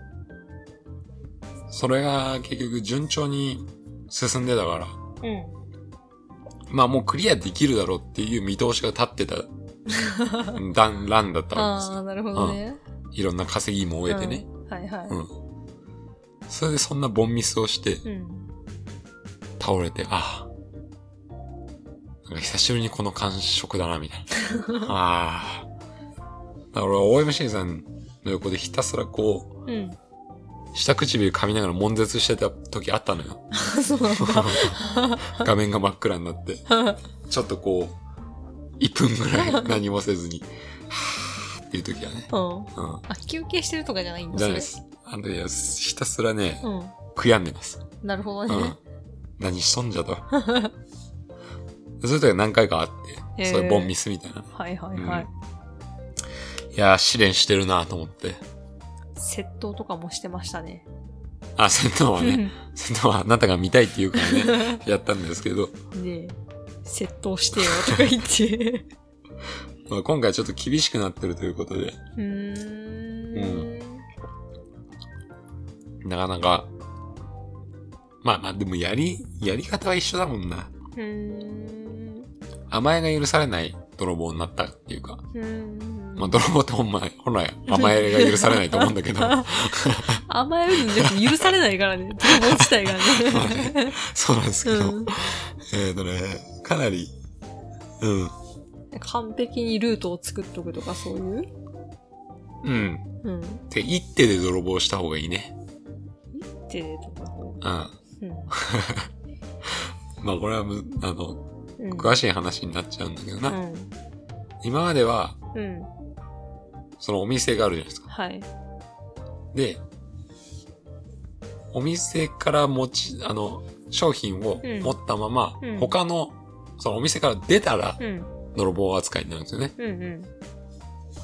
それが結局順調に進んでたから。うん。まあもうクリアできるだろうっていう見通しが立ってた段、欄だったわけですよ。 ああ、なるほどね、 うん。いろんな稼ぎも終えてね。 うん、はいはい。うん。 それでそんなボンミスをして、うん、倒れて、ああ。なんか久しぶりにこの感触だな、みたいな。ああ。だから俺は オーエムシー さんの横でひたすらこう、うん、下唇噛みながら悶絶してた時あったのよ。そう画面が真っ暗になって、ちょっとこう、いっぷんぐらい何もせずに、はーっていう時はね。うん。 うん、あ、休憩してるとかじゃないんだじゃないです。あの、ひたすらね、うん、悔やんでます。 なるほどね。うん、 何しとんじゃと。そういう時は何回かあって、そういうボンミスみたいな、ね。 はいはいはい。 うん、いやー、試練してるなと思って。 窃盗とかもしてましたね。 あ、窃盗はね、窃盗はあなたが見たいって言うからね、やったんですけど。 ねえ、窃盗してよとか言って。 まあ今回ちょっと厳しくなってるということで。うーん。うん。なかなか、まあまあでもやり、やり方は一緒だもんな。うーん。甘えが許されない泥棒になったっていうか。うーん。まあ泥棒って本来、本来甘えが許されないと思うんだけど。 甘えるんじゃなくて許されないからね。泥棒自体がね。まあね。 そうなんですけど。うん、えっとね、かなり、うん。 完璧にルートを作っとくとかそういううん。うん。で、一手で泥棒した方がいいね。 一手で泥棒うん。うん。まあこれはむ、あの、うん、詳しい話になっちゃうんだけどな。うん、今までは、うん、そのお店があるじゃないですか。はい。で、お店から持ち、あの、商品を持ったまま、うん、他の、そのお店から出たら、うん、泥棒扱いになるんですよね。うんうん、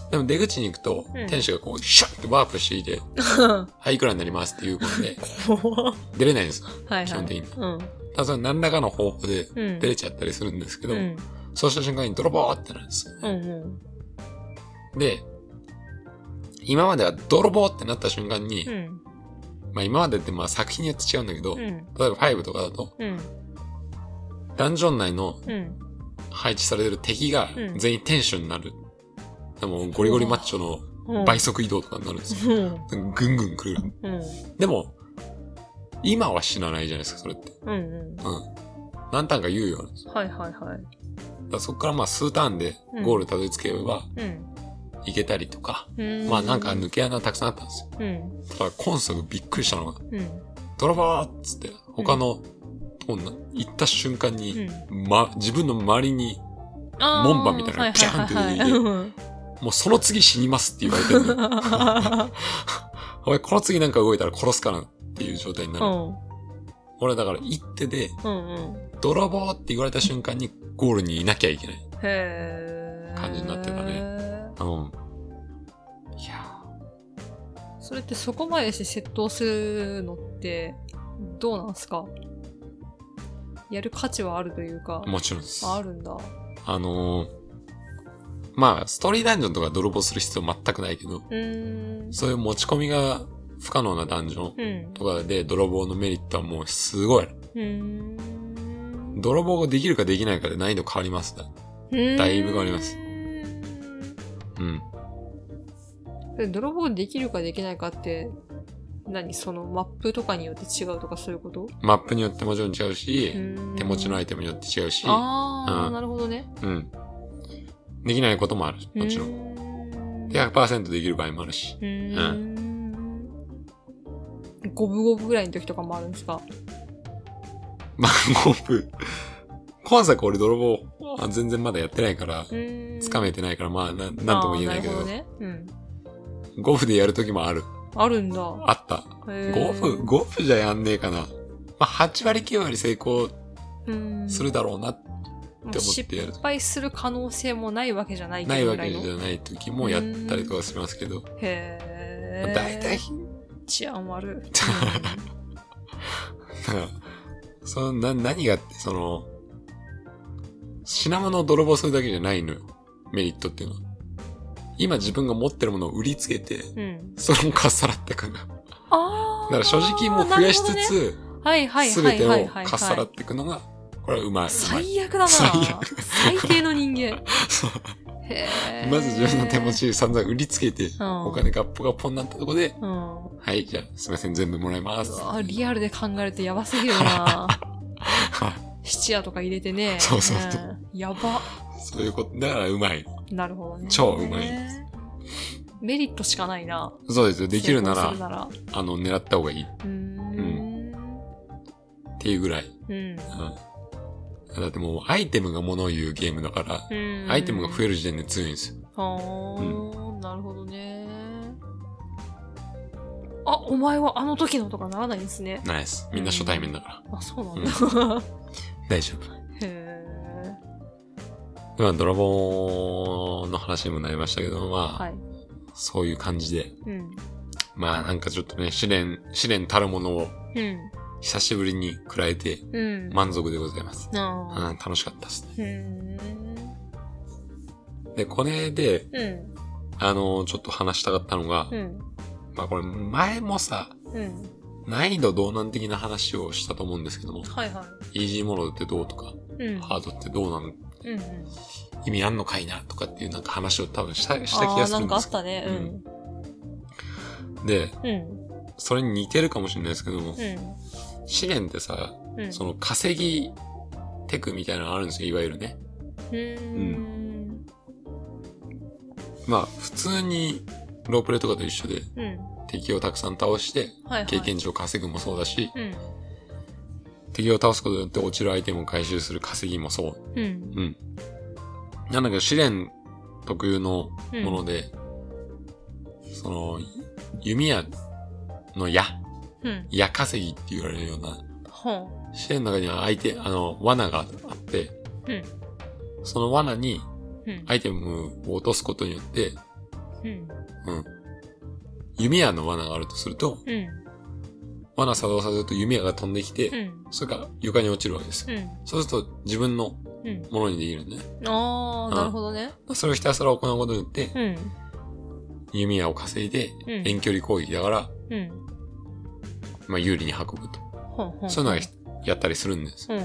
でも出口に行くと、うん、店主がこう、シャッってワープしていて、はい、いくらになりますっていうことで、出れないんですよ。はいはい、基本的に。うん、ただそれ何らかの方法で出れちゃったりするんですけど、うん、そうした瞬間に泥棒ってなるんですよね。うんうん、で、今までは泥棒ってなった瞬間に、うん、まあ今までってまあ作品によって違うんだけど、うん、例えばファイブとかだと、うん、ダンジョン内の配置されてる敵が全員店主になる。でもゴリゴリマッチョの倍速移動とかになるんですよ。うん、ぐんぐん来る、うん。でも、今は死なないじゃないですか、それって。うんうん。うん。何ターンか言うようなんですよ。はいはいはい。だからそこからまあ数ターンでゴールたどり着ければ、うん、いけたりとか、うん、まあなんか抜け穴たくさんあったんですよ。うん、ただ今作びっくりしたのが、うん、ドラバーっつって他の、うん、行った瞬間に、うん、ま、自分の周りに門番みたいなのがピャンって出てきて、はいはいはいはい、もうその次死にますって言われてるの。お前この次なんか動いたら殺すからっていう状態になる。うん、俺だから一手で、うんうん、泥棒って言われた瞬間にゴールにいなきゃいけない感じになってたね。うん。いやそれってそこまでして窃盗するのってどうなんすか？やる価値はあるというか。 もちろんです。 あるんだ。 あのー、まあ、ストーリーダンジョンとか泥棒する必要全くないけど、うーんそういう持ち込みが不可能なダンジョンとかで泥棒のメリットはもうすごいある。うーん泥棒ができるかできないかで難易度変わりますね。だいぶ変わります。うん。 泥棒できるかできないかって、何そのマップとかによって違うとかそういうこと？ マップによってもちろん違うし、手持ちのアイテムによって違うし。 ああ、うん、なるほどね。 うん。できないこともある。もちろん。ひゃくパーセント できる場合もあるし。うん。 五分五分ぐらいの時とかもあるんですか？ まあ、五分。今作俺泥棒、全然まだやってないから、つかめてないから、まあ、な、なんとも言えないけど。なるほどね。うん。ご分でやる時もある。 あるんだ。 あった。ご分、ご分じゃやんねえかな。まあ、はち割きゅう割成功するだろうなって思ってやる。 失敗する可能性もないわけじゃないけど。 ないわけじゃない時もやったりとかしますけど。へー。だいたい。 治安悪い。 だから、その、な、何があって、その、品物を泥棒するだけじゃないのよ。メリットっていうのは。今自分が持ってるものを売りつけて、うん、それもかっさらってくんだ。ああ。だから所持金も増やしつつ、すべ、ね、てをかっさらっていくのが、これはうまい。 最悪だな。最悪。最低の人間。 へー。まず自分の手持ち散々売りつけて、うん、お金ガッポガッポになったとこで、うん、はい、じゃあすいません、全部もらいます。 あリアルで考えるとやばすぎるな。質屋とか入れてね。 そうそうそう。 やば。 そういうこと。だからうまい。 なるほどね。 超うまい。 メリットしかないな。 そうですよ。できるなら、ならあの、狙った方がいい。うーん。うん。っていうぐらい。うん。うん、だってもう、アイテムが物を言うゲームだから、アイテムが増える時点で強いんですよ。 はー、うん、なるほどね。あ、お前はあの時のとかならないんですね。 ないです。みんな初対面だから。 うん、あ、そうなんだ。うん、 大丈夫。へー。今、泥棒の話にもなりましたけど、まあ、はい、そういう感じで、うん、まあなんかちょっとね、試練、試練たるものを、久しぶりに食らえて、満足でございます。うん、うん、楽しかったですね。で、これで、うん、あの、ちょっと話したかったのが、うん、まあこれ前もさ、うん、難易度同難的な話をしたと思うんですけども、はいはい、イージーモードってどうとか、うん、ハードってどうなの、うんうん、意味あんのかいなとかっていうなんか話を多分したした気がするんですけど。あ、なんかあったね。うん。で、うん、それに似てるかもしれないですけども、うん、試練ってさ、うん、その稼ぎテクみたいなのがあるんですよ、いわゆるね。うん。うん。まあ普通にロープレとかと一緒で、うん、敵をたくさん倒して、はいはい、経験値を稼ぐもそうだし、うん、敵を倒すことによって落ちるアイテムを回収する稼ぎもそう。うん。うん。なんだけど試練特有のもので、うん、その、弓矢の矢、うん、矢稼ぎって言われるような、うん、試練の中には相手、あの、罠があって、うん、その罠にアイテムを落とすことによって、 うん。 うん。弓矢の罠があるとすると、うん、罠作動させると弓矢が飛んできて、うん、それから床に落ちるわけですよ。うん、そうすると自分のものにできるんだね。 うん、ああ、なるほどね。 それをひたすら行うことによって、うん、弓矢を稼いで、遠距離攻撃だから、うん、まあ有利に運ぶと。うん、そういうのがやったりするんです。うん、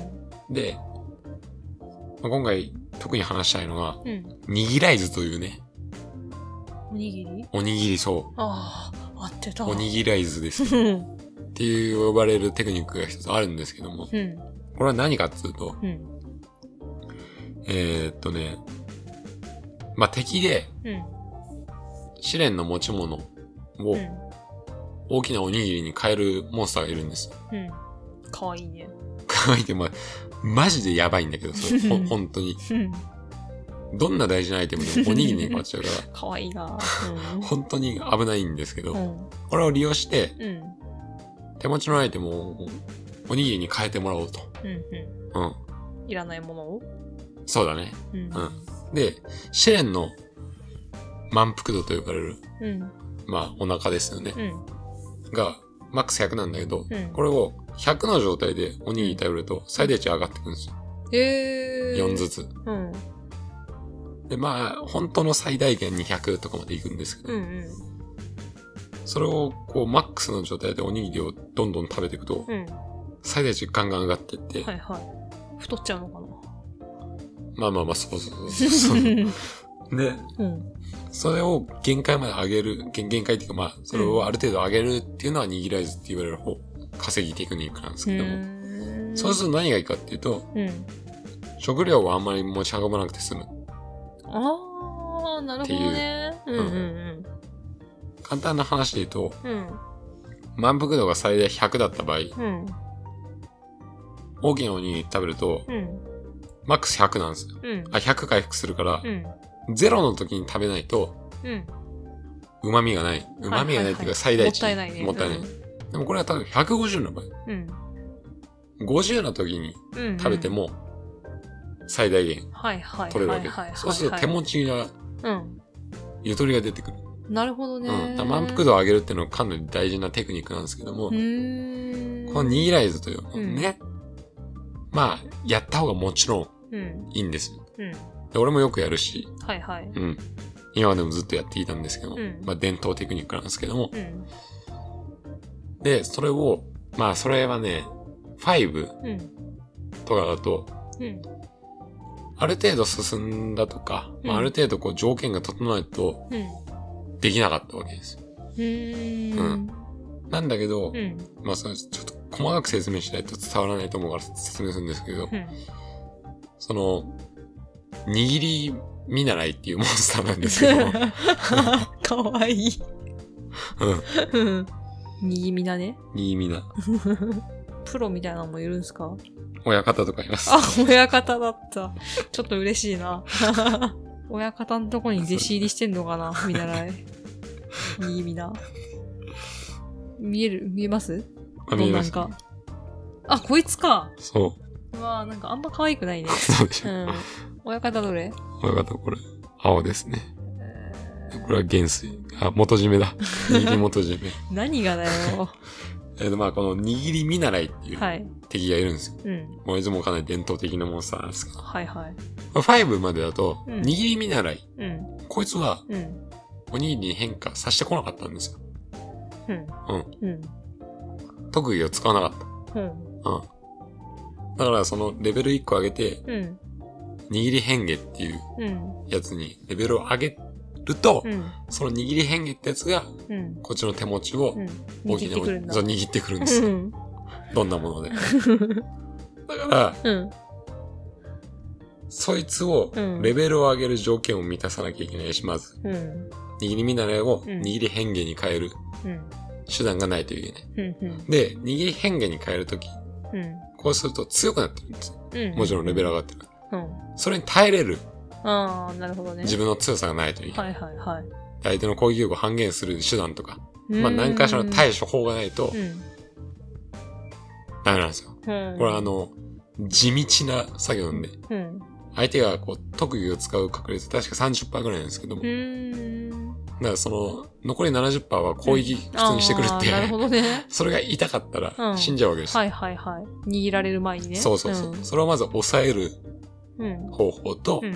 で、まあ、今回特に話したいのが、うん、にぎらいずというね。 おにぎりおにぎり、そう。 ああ、合ってた。 おにぎらいずです。っていう呼ばれるテクニックが一つあるんですけども、うん、これは何かっていうと、うん、えー、っとね、まあ、敵で、うん、試練の持ち物を大きなおにぎりに変えるモンスターがいるんですよ。 うん。かわいいね。 かわいいって、まあ、マジでやばいんだけど、それ、ほ、本当に。どんな大事なアイテムでもおにぎりに変わっちゃうから。 かわいいな、 うん、本当に危ないんですけど、うん、これを利用して、うん、手持ちのアイテムをおにぎりに変えてもらおうと。うんうん。うん。 いらないものをそうだね。うん。うん、で、試練の満腹度と呼ばれる、うん、まあ、お腹ですよね。うん、が、マックスひゃくなんだけど、うん、これをひゃくの状態でおにぎり食べると最大値上がってくるんですよ。 へー。 よんずつ。うん。で、まあ、本当の最大限にひゃくとかまでいくんですけど、うんうん、それを、こう、マックスの状態でおにぎりをどんどん食べていくと、うん、最大値ガンガン上がっていって、 はいはい。太っちゃうのかな？ まあまあまあ、そうそうそうそう。で、うん、それを限界まで上げる、限界っていうかまあ、それをある程度上げるっていうのはにぎらいずって言われる方、稼ぎテクニックなんですけども、そうすると何がいいかっていうと、うん、食料をあんまり持ち運ばなくて済む。 ああ、なるほどね。うんうんうん。 簡単な話で言うと、うん、満腹度が最大ひゃくだった場合、うん、大きなおにぎり食べると、うん、マックスひゃくなんですよ。うん、あ、ひゃく回復するから、うん、ゼロの時に食べないと、うん、旨味がない。旨味がないっていうか最大値。 はいはいはい、もったいないね。 もったいない。うん、でもこれは多分ひゃくごじゅうの場合。うん、ごじゅうの時に食べても、最大限取れるわけです。そうすると手持ちが、ゆとりが出てくる。 なるほどね。 うん。満腹度を上げるっていうのはかなり大事なテクニックなんですけども、このにぎらいずというのね、うん、まあ、やった方がもちろんいいんです。うん、で俺もよくやるし、はいはい。うん。今までもずっとやっていたんですけど、うん、まあ伝統テクニックなんですけども、うん、で、それを、まあそれはね、ごとかだと、うん、ある程度進んだとか、うん、まあ、ある程度こう条件が整えると、できなかったわけですよ。うん、うん。なんだけど、うん、まあそれちょっと細かく説明しないと伝わらないと思うから説明するんですけど、うん、その、握り見習いっていうモンスターなんですけど。 かわいい。うん。握り見なね。 握り見な。 プロみたいなのもいるんですか？ 親方とかいます。 あ、親方だった。ちょっと嬉しいな。親方のとこに弟子入りしてんのかな見習い。握り見な。見える見えますあ、見えます、ね。 なんか。あ、こいつか。 そう。 うわぁ、なんかあんま可愛くないね。 そうでしょ。うん。 親方どれ？ 親方これ、青ですね。えー、これは元帥。あ、元締めだ。握り元締め。何がだよ。 えっと、まあ、この握り見習いっていう敵がいるんですよ。はい、うん。もういつもかなり伝統的なモンスターなんですけど。はいはい。ごまでだと、うん、握り見習い。うん。こいつは、うん。おにぎりに変化させてこなかったんですよ。うん。うん。うん。特技を使わなかった。うん。うん。だからそのレベルいっこ上げて、うん。握り変化っていうやつにレベルを上げると、うん、その握り変化ってやつが、うん、こっちの手持ちを大きな、うん、そう握ってくるんですよ。うん、どんなもので。だから、うん、そいつをレベルを上げる条件を満たさなきゃいけないし、まず。うん、握り見習いを握り変化に変える手段がないといけない。うんうん、で、握り変化に変えるとき、うん、こうすると強くなってるんですよ。うん、もちろんレベル上がってる。うん、それに耐えれる。 ああ、なるほどね。 自分の強さがないといけない。 はいはいはい。 相手の攻撃力を半減する手段とか、まあ何かしらの対処法がないと、うん、ダメなんですよ。これはあの、地道な作業なんで、うん、相手がこう特技を使う確率確か さんじゅっパーセント ぐらいなんですけども、 からその、残り ななじゅっパーセント は攻撃普通にしてくるって、うん、 なるほどね。 それが痛かったら死んじゃうわけです、 うん。はいはいはい。握られる前にね。 そうそうそう。うん、それをまず抑える方法と、うん、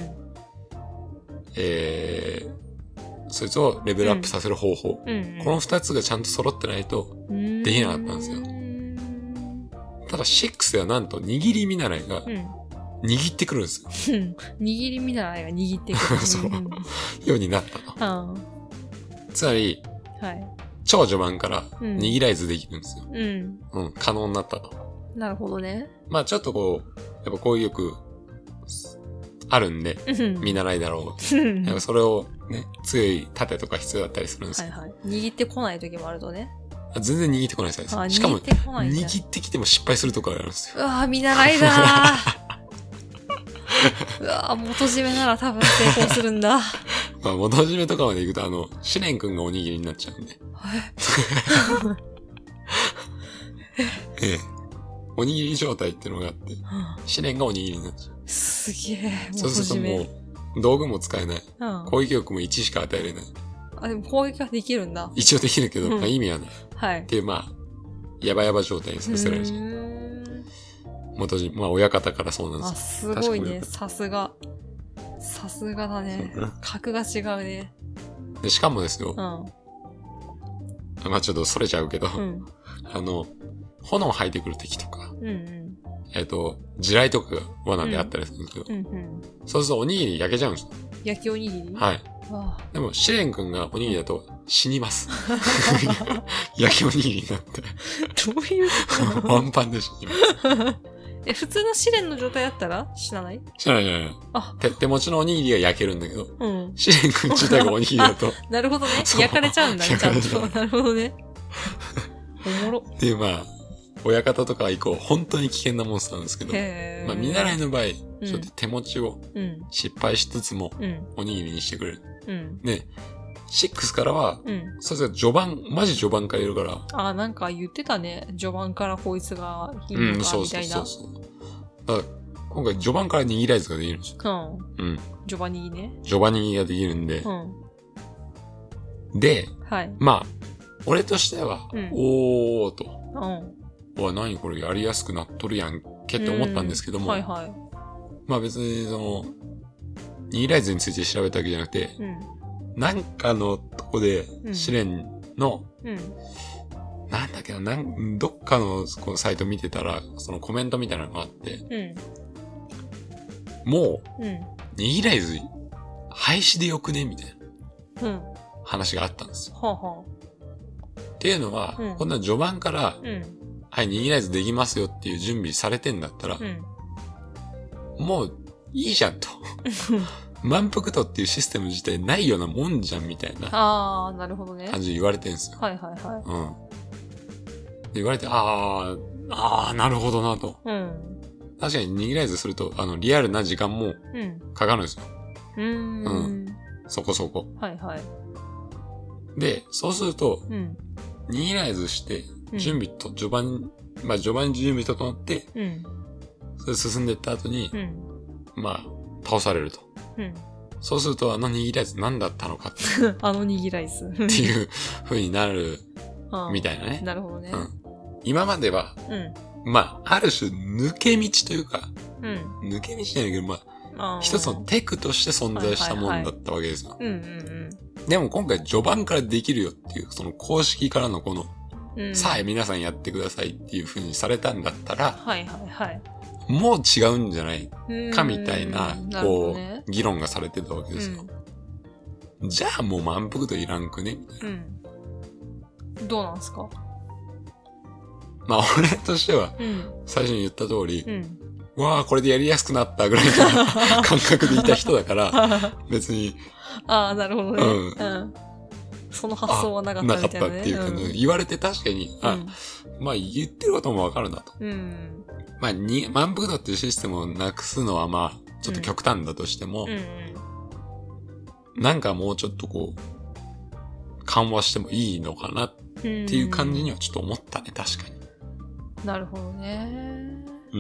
えー、そいつをレベルアップさせる方法。うんうん、この二つがちゃんと揃ってないとできなかったんですよ。ただろくではなんと握り見習いが握ってくるんですよ。 うん、握り見習いが握ってくる。 そう。ようになったの。うん、つまり、はい、超序盤から握らずできるんですよ。うん。うん、可能になったと。 なるほどね。 まあちょっとこう、やっぱ攻撃力あるんで、見習いだろう。やっぱそれをね、強い盾とか必要だったりするんですよ。はいはい。 握ってこない時もあるとね。 全然握ってこないですよ。しかも、握ってきても失敗するとこあるんですよ。 うわぁ、見習いだー。うわぁ、元締めなら多分成功するんだ。 まあ、元締めとかまで行くと、あの、試練くんがおにぎりになっちゃうんで。ええ。おにぎり状態っていうのがあって、試練がおにぎりになっちゃう。 すげえ。 そうするともう、道具も使えない。うん、攻撃力もいちしか与えれない。 あ、でも攻撃はできるんだ。 一応できるけど、うん、まあ意味はない。 はい。 っていう、まあ、やばやば状態にさせられちゃう。元締め、まあ親方からそうなんですよ。あ、すごいね。さすが。さすがだね。格が違うね。 で、しかもですよ。うん。まあちょっとそれちゃうけど、うん、あの、炎吐いてくる敵とか、うんうん、えっと、地雷とかが罠であったりするんですけど、うんうんうん、そうするとおにぎり焼けちゃうんですよ。 焼きおにぎり？ はい。でも、試練くんがおにぎりだと死にます。焼きおにぎりになって。 どういうこと？ ワンパンで死にます。 え、普通の試練の状態だったら死なない？ 死なない、死なない。あ、手、手持ちのおにぎりが焼けるんだけど、うん。試練くん自体がおにぎりだと。 なるほどね。焼かれちゃうんだね、ちゃんと。なるほどね。おもろ。 っていう、まあ、親方とか以降、本当に危険なモンスターなんですけど、まあ、見習いの場合、ちょっと手持ちを失敗しつつも、おにぎりにしてくれる。うん、で、ろくからは、うん、それが序盤、マジ序盤からいるから。 ああ、なんか言ってたね。序盤からこいつがいいのか、みたいな。うん、そうそうそうそう。 だから今回序盤から握らずができるんですよ。 うん。うん。序盤握りね。 序盤握りができるんで。うん。で、はい。まあ、俺としては、うん、おーと。うん。うわ、何これやりやすくなっとるやんけって思ったんですけども。はいはい。まあ別にその、握らずについて調べたわけじゃなくて、うん、なんかのとこで試練の、うんうん、なんだっけな、なんどっかのこのサイト見てたら、そのコメントみたいなのがあって、うん、もう、うん、握らず廃止でよくねみたいな、うん、話があったんですよ。はあはあ、っていうのは、うん、こんな序盤から、うん、はい、握らずできますよっていう準備されてんだったら、うん、もういいじゃんと。満腹度っていうシステム自体ないようなもんじゃんみたいな。 ああ、なるほどね。 感じで言われてんすよ。 はいはいはい。うん。 で言われて、ああ、ああ、なるほどなと。うん。確かに握らずすると、あの、リアルな時間もかかるんですよ。うん。うん。そこそこ。はいはい。で、そうすると、うん、握らずして、準備と序盤、うん、まあ序盤に準備整って、うん。それ進んでいった後に、うん、まあ、倒されると。うん、そうすると、あの握らず何だったのかって。 あの握らず。 っていう風になる、みたいなね。 なるほどね。うん、 今までは、うん、まあ、ある種抜け道というか、うん、抜け道じゃないけど、まあ、一つのテクとして存在したもんだったわけですよ。でも今回序盤からできるよっていう、その公式からのこの、うん、さあ皆さんやってくださいっていう風にされたんだったら、はいはいはい。もう違うんじゃないかみたいな、こう、ね、議論がされてたわけですよ。うん、じゃあもう満腹度いらんくねみたいな、 うん。どうなんすか？ まあ俺としては、最初に言った通り、うん、わあこれでやりやすくなったぐらいの感覚でいた人だから、別に。 ああ、なるほどね。うん。うん、その発想はなかったみたいな、ね。 なかったっていう感じ、うん、言われて確かに、あ、うん、まあ言ってることもわかるなと。うんまあ、に、満腹度っていうシステムをなくすのはまあ、ちょっと極端だとしても、うんうんうん、なんかもうちょっとこう、緩和してもいいのかなっていう感じにはちょっと思ったね、確かに。 なるほどね。うん。うん。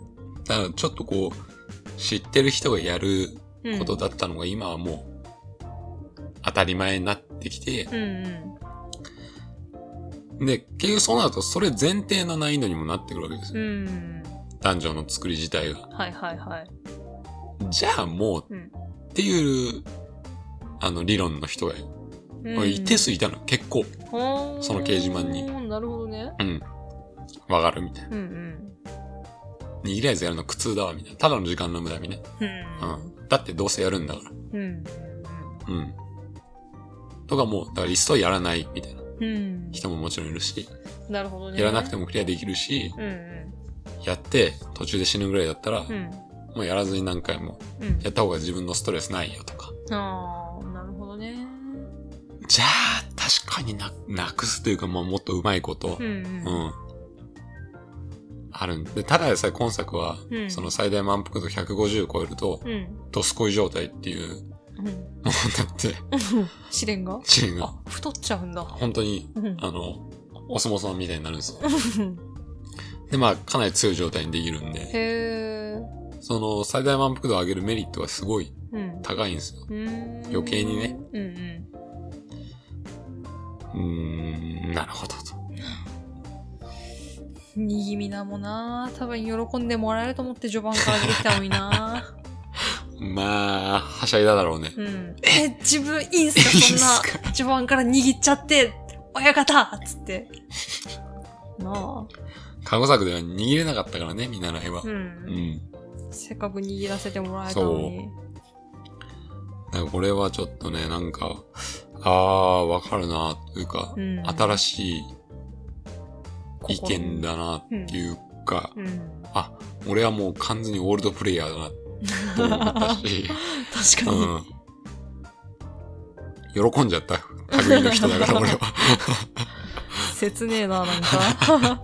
だからちょっとこう、知ってる人がやることだったのが今はもたり前になってきて、 うんうん、で、結局そうなるとそれ前提の難易度にもなってくるわけですよ。 うん、 ダンジョンの作り自体が。 はいはいはい。 じゃあもう、うん、っていう、あの理論の人が、うん、一定数いたの、結構。その掲示板に。 なるほどね。 うん。わかるみたいな。うんうん。握り合いずやるの苦痛だわ、みたいな。ただの時間の無駄にね。うん。うん。だってどうせやるんだから。うん。うん。とかもう、だからいっそやらないみたいな。うん。人ももちろんいるし。 なるほどね。 やらなくてもクリアできるし。うんうん。やって、途中で死ぬぐらいだったら、うん、もうやらずに何回も、やった方が自分のストレスないよとか。 うん、ああ、なるほどね。 じゃあ、確かにな、なくすというか、まあもっとうまいこと。うん、うん。うん。あるんで、ただでさえ今作は、うん、その最大満腹度ひゃくごじゅう超えると、うん、ドスコイ状態っていう、ものになって。 試練が試練が。 あ、太っちゃうんだ。 本当に、うん、あの、お相撲さんみたいになるんですよ。で、まあ、かなり強い状態にできるんで。へー。その、最大満腹度を上げるメリットがすごい高いんですよ。うん、余計にね。うんうん。うーん、なるほどと。 にぎみなもな多分喜んでもらえると思って序盤から出てきたのになまあ、はしゃいだだろうね。 うん、え、自分いいんすかそんな、序盤から握っちゃって、親方つって。なあ。 過去作では握れなかったからね、見習いは。うん。うん。 せっかく握らせてもらえたのに。 そう。だからこれはちょっとね、なんか、ああ、わかるな、というか、うん、新しい意見だな、っていうか、うんうん、あ、俺はもう完全にオールドプレイヤーだな、と思ったし。 確かに。 うん。喜んじゃった。類の人だから俺は。 切ねえな、なんか。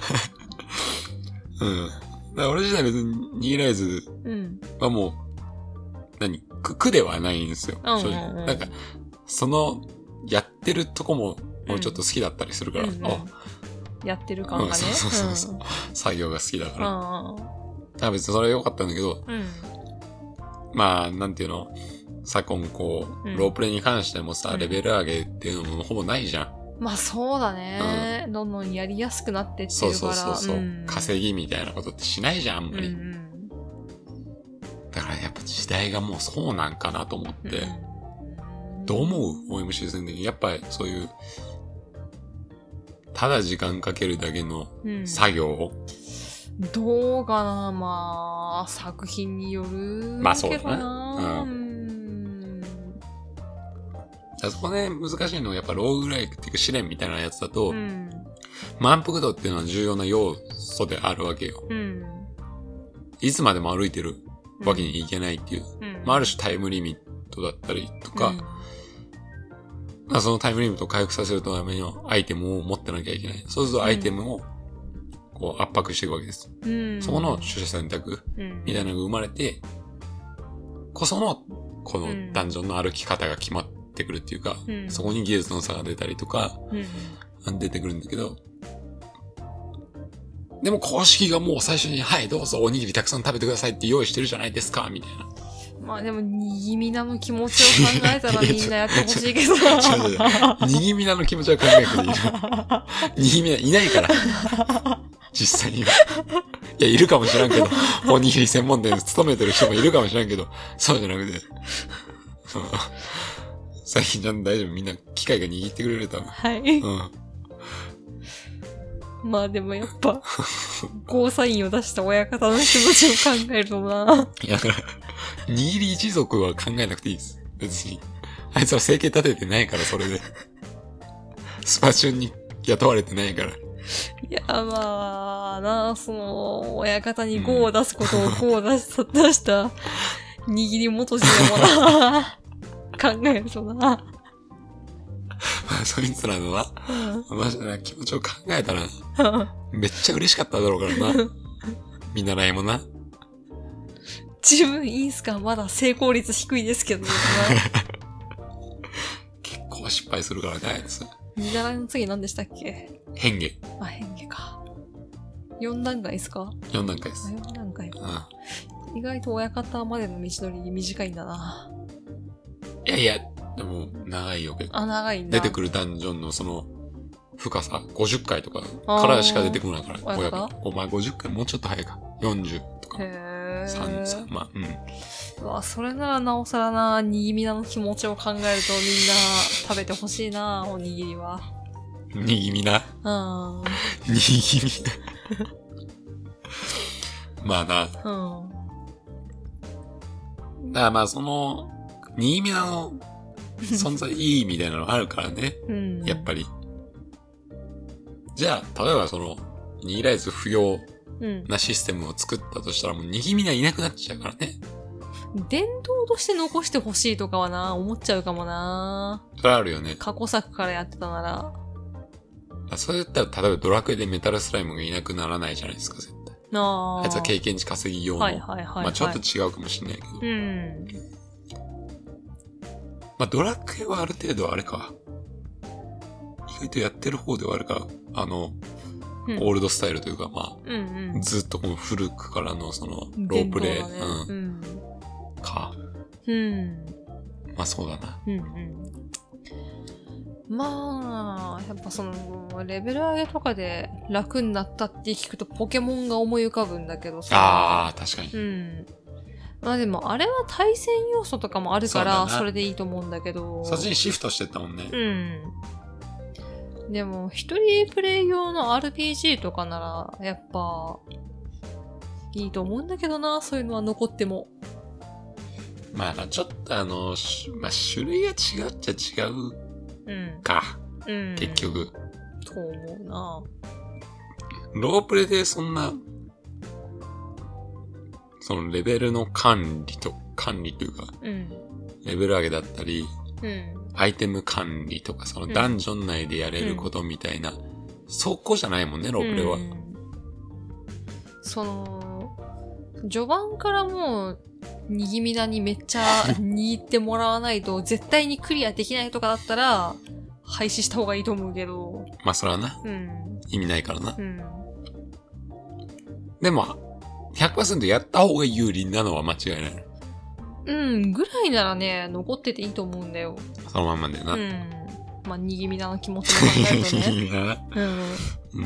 うん。だから俺自体別に握らずはもう、何苦、苦ではないんですよ。正直。なんか、その、やってるとこも、俺ちょっと好きだったりするから。うんうんうん、 やってる感がね。うん、 そうそうそう、うん。作業が好きだから。うん、だから別にそれは良かったんだけど、うん、まあ、なんていうの、昨今こう、うん、ロープレイに関してもさ、レベル上げっていうのもほぼないじゃん。 まあそうだね、うん。どんどんやりやすくなってってるから。 そうそうそうそう、うん。稼ぎみたいなことってしないじゃん、あんまり。うんうん、だからやっぱ時代がもうそうなんかなと思って。うん、どう思う ?オーエムシー 戦的に。やっぱりそういう、ただ時間かけるだけの作業、 うん、どうかなまあ、作品による。 まあそうだね。うんそこね、難しいのはやっぱローグライクっていうか試練みたいなやつだと、うん、満腹度っていうのは重要な要素であるわけよ。うん、いつまでも歩いてるわけにいけないっていう。うん、まあある種タイムリミットだったりとか、うんまあ、そのタイムリミットを回復させるためのアイテムを持ってなきゃいけない。そうするとアイテムをこう圧迫していくわけです。うん、そこの取捨選択みたいなのが生まれて、こそのこのダンジョンの歩き方が決まって、ってくるっていうか、うん、そこに技術の差が出たりとか、うん、出てくるんだけど、でも公式がもう最初に、はい、どうぞおにぎりたくさん食べてくださいって用意してるじゃないですか、みたいな。 まあでも、にぎみなの気持ちを考えたらみんなやってほしいけど。 にぎみなの気持ちは考えていい。にぎみないないから。実際には。いや、いるかもしらんけど、おにぎり専門店勤めてる人もいるかもしらんけど、そうじゃなくて。最近ちゃんと大丈夫みんな機械が握ってくれる多分。 はい。うん。まあでもやっぱ、ゴーサインを出した親方の気持ちを考えるとな。 いやだから、握り一族は考えなくていいです。別に。あいつは生計立ててないから、それで。スパチュンに雇われてないから。いや、まあな、その、親方にゴーを出すことをゴーを出し、出した、握り元締めもな。考えるとな。まあ、そいつらのな、うん、マジで気持ちを考えたら、めっちゃ嬉しかっただろうからな。見習いもな。 自分いいんすかまだ成功率低いですけどね。 結構失敗するからね、あいつ。 見習いの次何でしたっけ変化。 あ、変化か。よん段階ですか ? よん 段階です。 よん段階か。うん、意外と親方までの道のり短いんだな。 いやいや、 でも、長いよ結構。 あ、長いんだ。 出てくるダンジョンのその、深さ、ごじゅっかいとかからしか出てこないから。 親方お前ごじゅっかいもうちょっと早いか。よんじゅうとか。 へさん、さん、まあ、うん。 うわ、それならなおさらな、にぎみなの気持ちを考えるとみんな食べてほしいな、おにぎりは。 にぎみな。 うん。 にぎみな。まあな。 うん。 だからまあその、にぎみなの存在いいみたいなのあるからね。 うん。 やっぱり。じゃあ、例えばその、にぎらいず不要なシステムを作ったとしたら、もうにぎみないなくなっちゃうからね。 伝統として残してほしいとかはな、思っちゃうかもな。 それあるよね。 過去作からやってたなら。 それだったら、例えばドラクエでメタルスライムがいなくならないじゃないですか、絶対。 ああ。 あいつは経験値稼ぎ用の。 はいはいはい、はい。 まあちょっと違うかもしれないけど。 うん。 まあドラクエはある程度あれか。意外とやってる方ではあるか。あの、うん、オールドスタイルというか、まあ、 うんうん、 ずっとこの古くからのその、ロープレイ、ね、うん、うん。か。 うん。 まあそうだな。 うんうん。まあ、やっぱその、レベル上げとかで楽になったって聞くとポケモンが思い浮かぶんだけどさ。 ああ、確かに。 うん。まあでも、あれは対戦要素とかもあるから、それでいいと思うんだけど。 そっちにシフトしてったもんね。 うん。でも、一人プレイ用の アールピージー とかなら、やっぱ、いいと思うんだけどな、そういうのは残っても。 まあ、ちょっとあの、まあ、種類が違うっちゃ違うか。うん。結局。 そう思うな。 ロープレでそんな、そのレベルの管理と、管理というか、うん、レベル上げだったり、うん、アイテム管理とか、そのダンジョン内でやれることみたいな、うん、そこじゃないもんね、ロープレは。うん、 その、序盤からもう、にぎみなにめっちゃ握ってもらわないと、絶対にクリアできないとかだったら、廃止した方がいいと思うけど。 まあ、それはな。うん、意味ないからな。うん、でも、ひゃくパーセント やった方が有利なのは間違いない。 うん、ぐらいならね、残ってていいと思うんだよ。 そのまんまだよな。 うん。まあ、にぎみなの気持ちも考えるとね。にぎみな。うん。うん。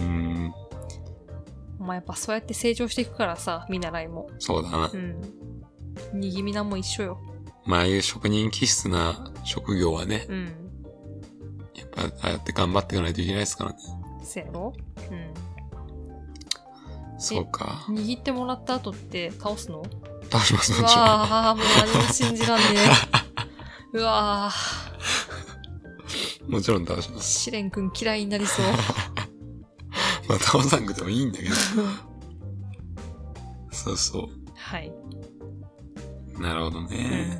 まあ、やっぱそうやって成長していくからさ、見習いも。 そうだな。 うん。にぎみなも一緒よ。 まあ、ああいう職人気質な職業はね。うん。やっぱ、ああやって頑張っていかないといけないですからね。 せやろ？うん。 そうか。 握ってもらった後って倒すの？ 倒します、もちろん。 うわぁ、もう何も信じらんねえ。うわぁ。もちろん倒します。 試練くん嫌いになりそう。 まあ倒さなくてもいいんだけど。そうそう。 はい。 なるほどね。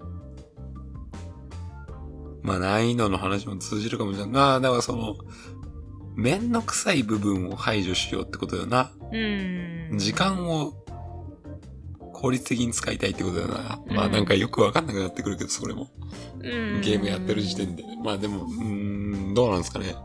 うん、まあ難易度の話も通じるかもしれない。まあだからその、めんどくさい部分を排除しようってことだよな。うん。時間を効率的に使いたいってことだよな。うん、まあなんかよくわかんなくなってくるけど、それも。うん。ゲームやってる時点で。まあでも、うーん、どうなんですかね。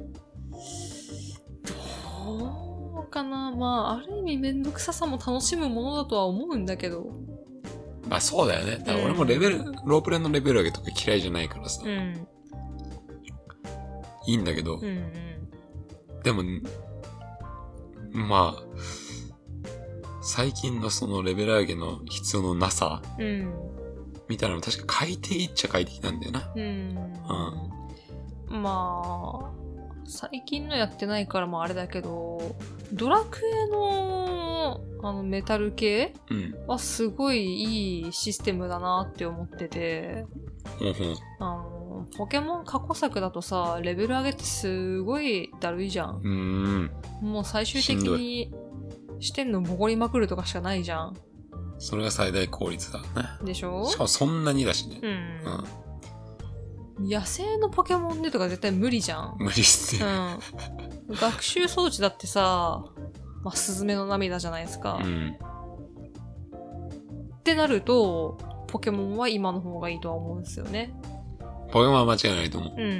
どうかな。まあ、ある意味めんどくささも楽しむものだとは思うんだけど。 まあそうだよね。だから俺もレベル、うん、ロープレのレベル上げとか嫌いじゃないからさ。うん。いいんだけど。うんうん。でも、まあ、最近のそのレベル上げの必要のなさ、うん、みたいなの確か快適っちゃ快適なんだよな。うん。 うん、まあ、最近のやってないからもあれだけど、ドラクエのあのメタル系はすごいいいシステムだなって思ってて、うん、あのポケモン過去作だとさ、レベル上げってすごいだるいじゃん。うん、もう最終的に視点のボコりまくるとかしかないじゃん。 それが最大効率だね。 でしょ？ しかもそんなにだしね。 うん。うん、野生のポケモンでとか絶対無理じゃん。 無理っすね。 うん。学習装置だってさ、まあ、スズメの涙じゃないですか。うん。ってなると、ポケモンは今の方がいいとは思うんですよね。 ポケモンは間違いないと思う。 うん。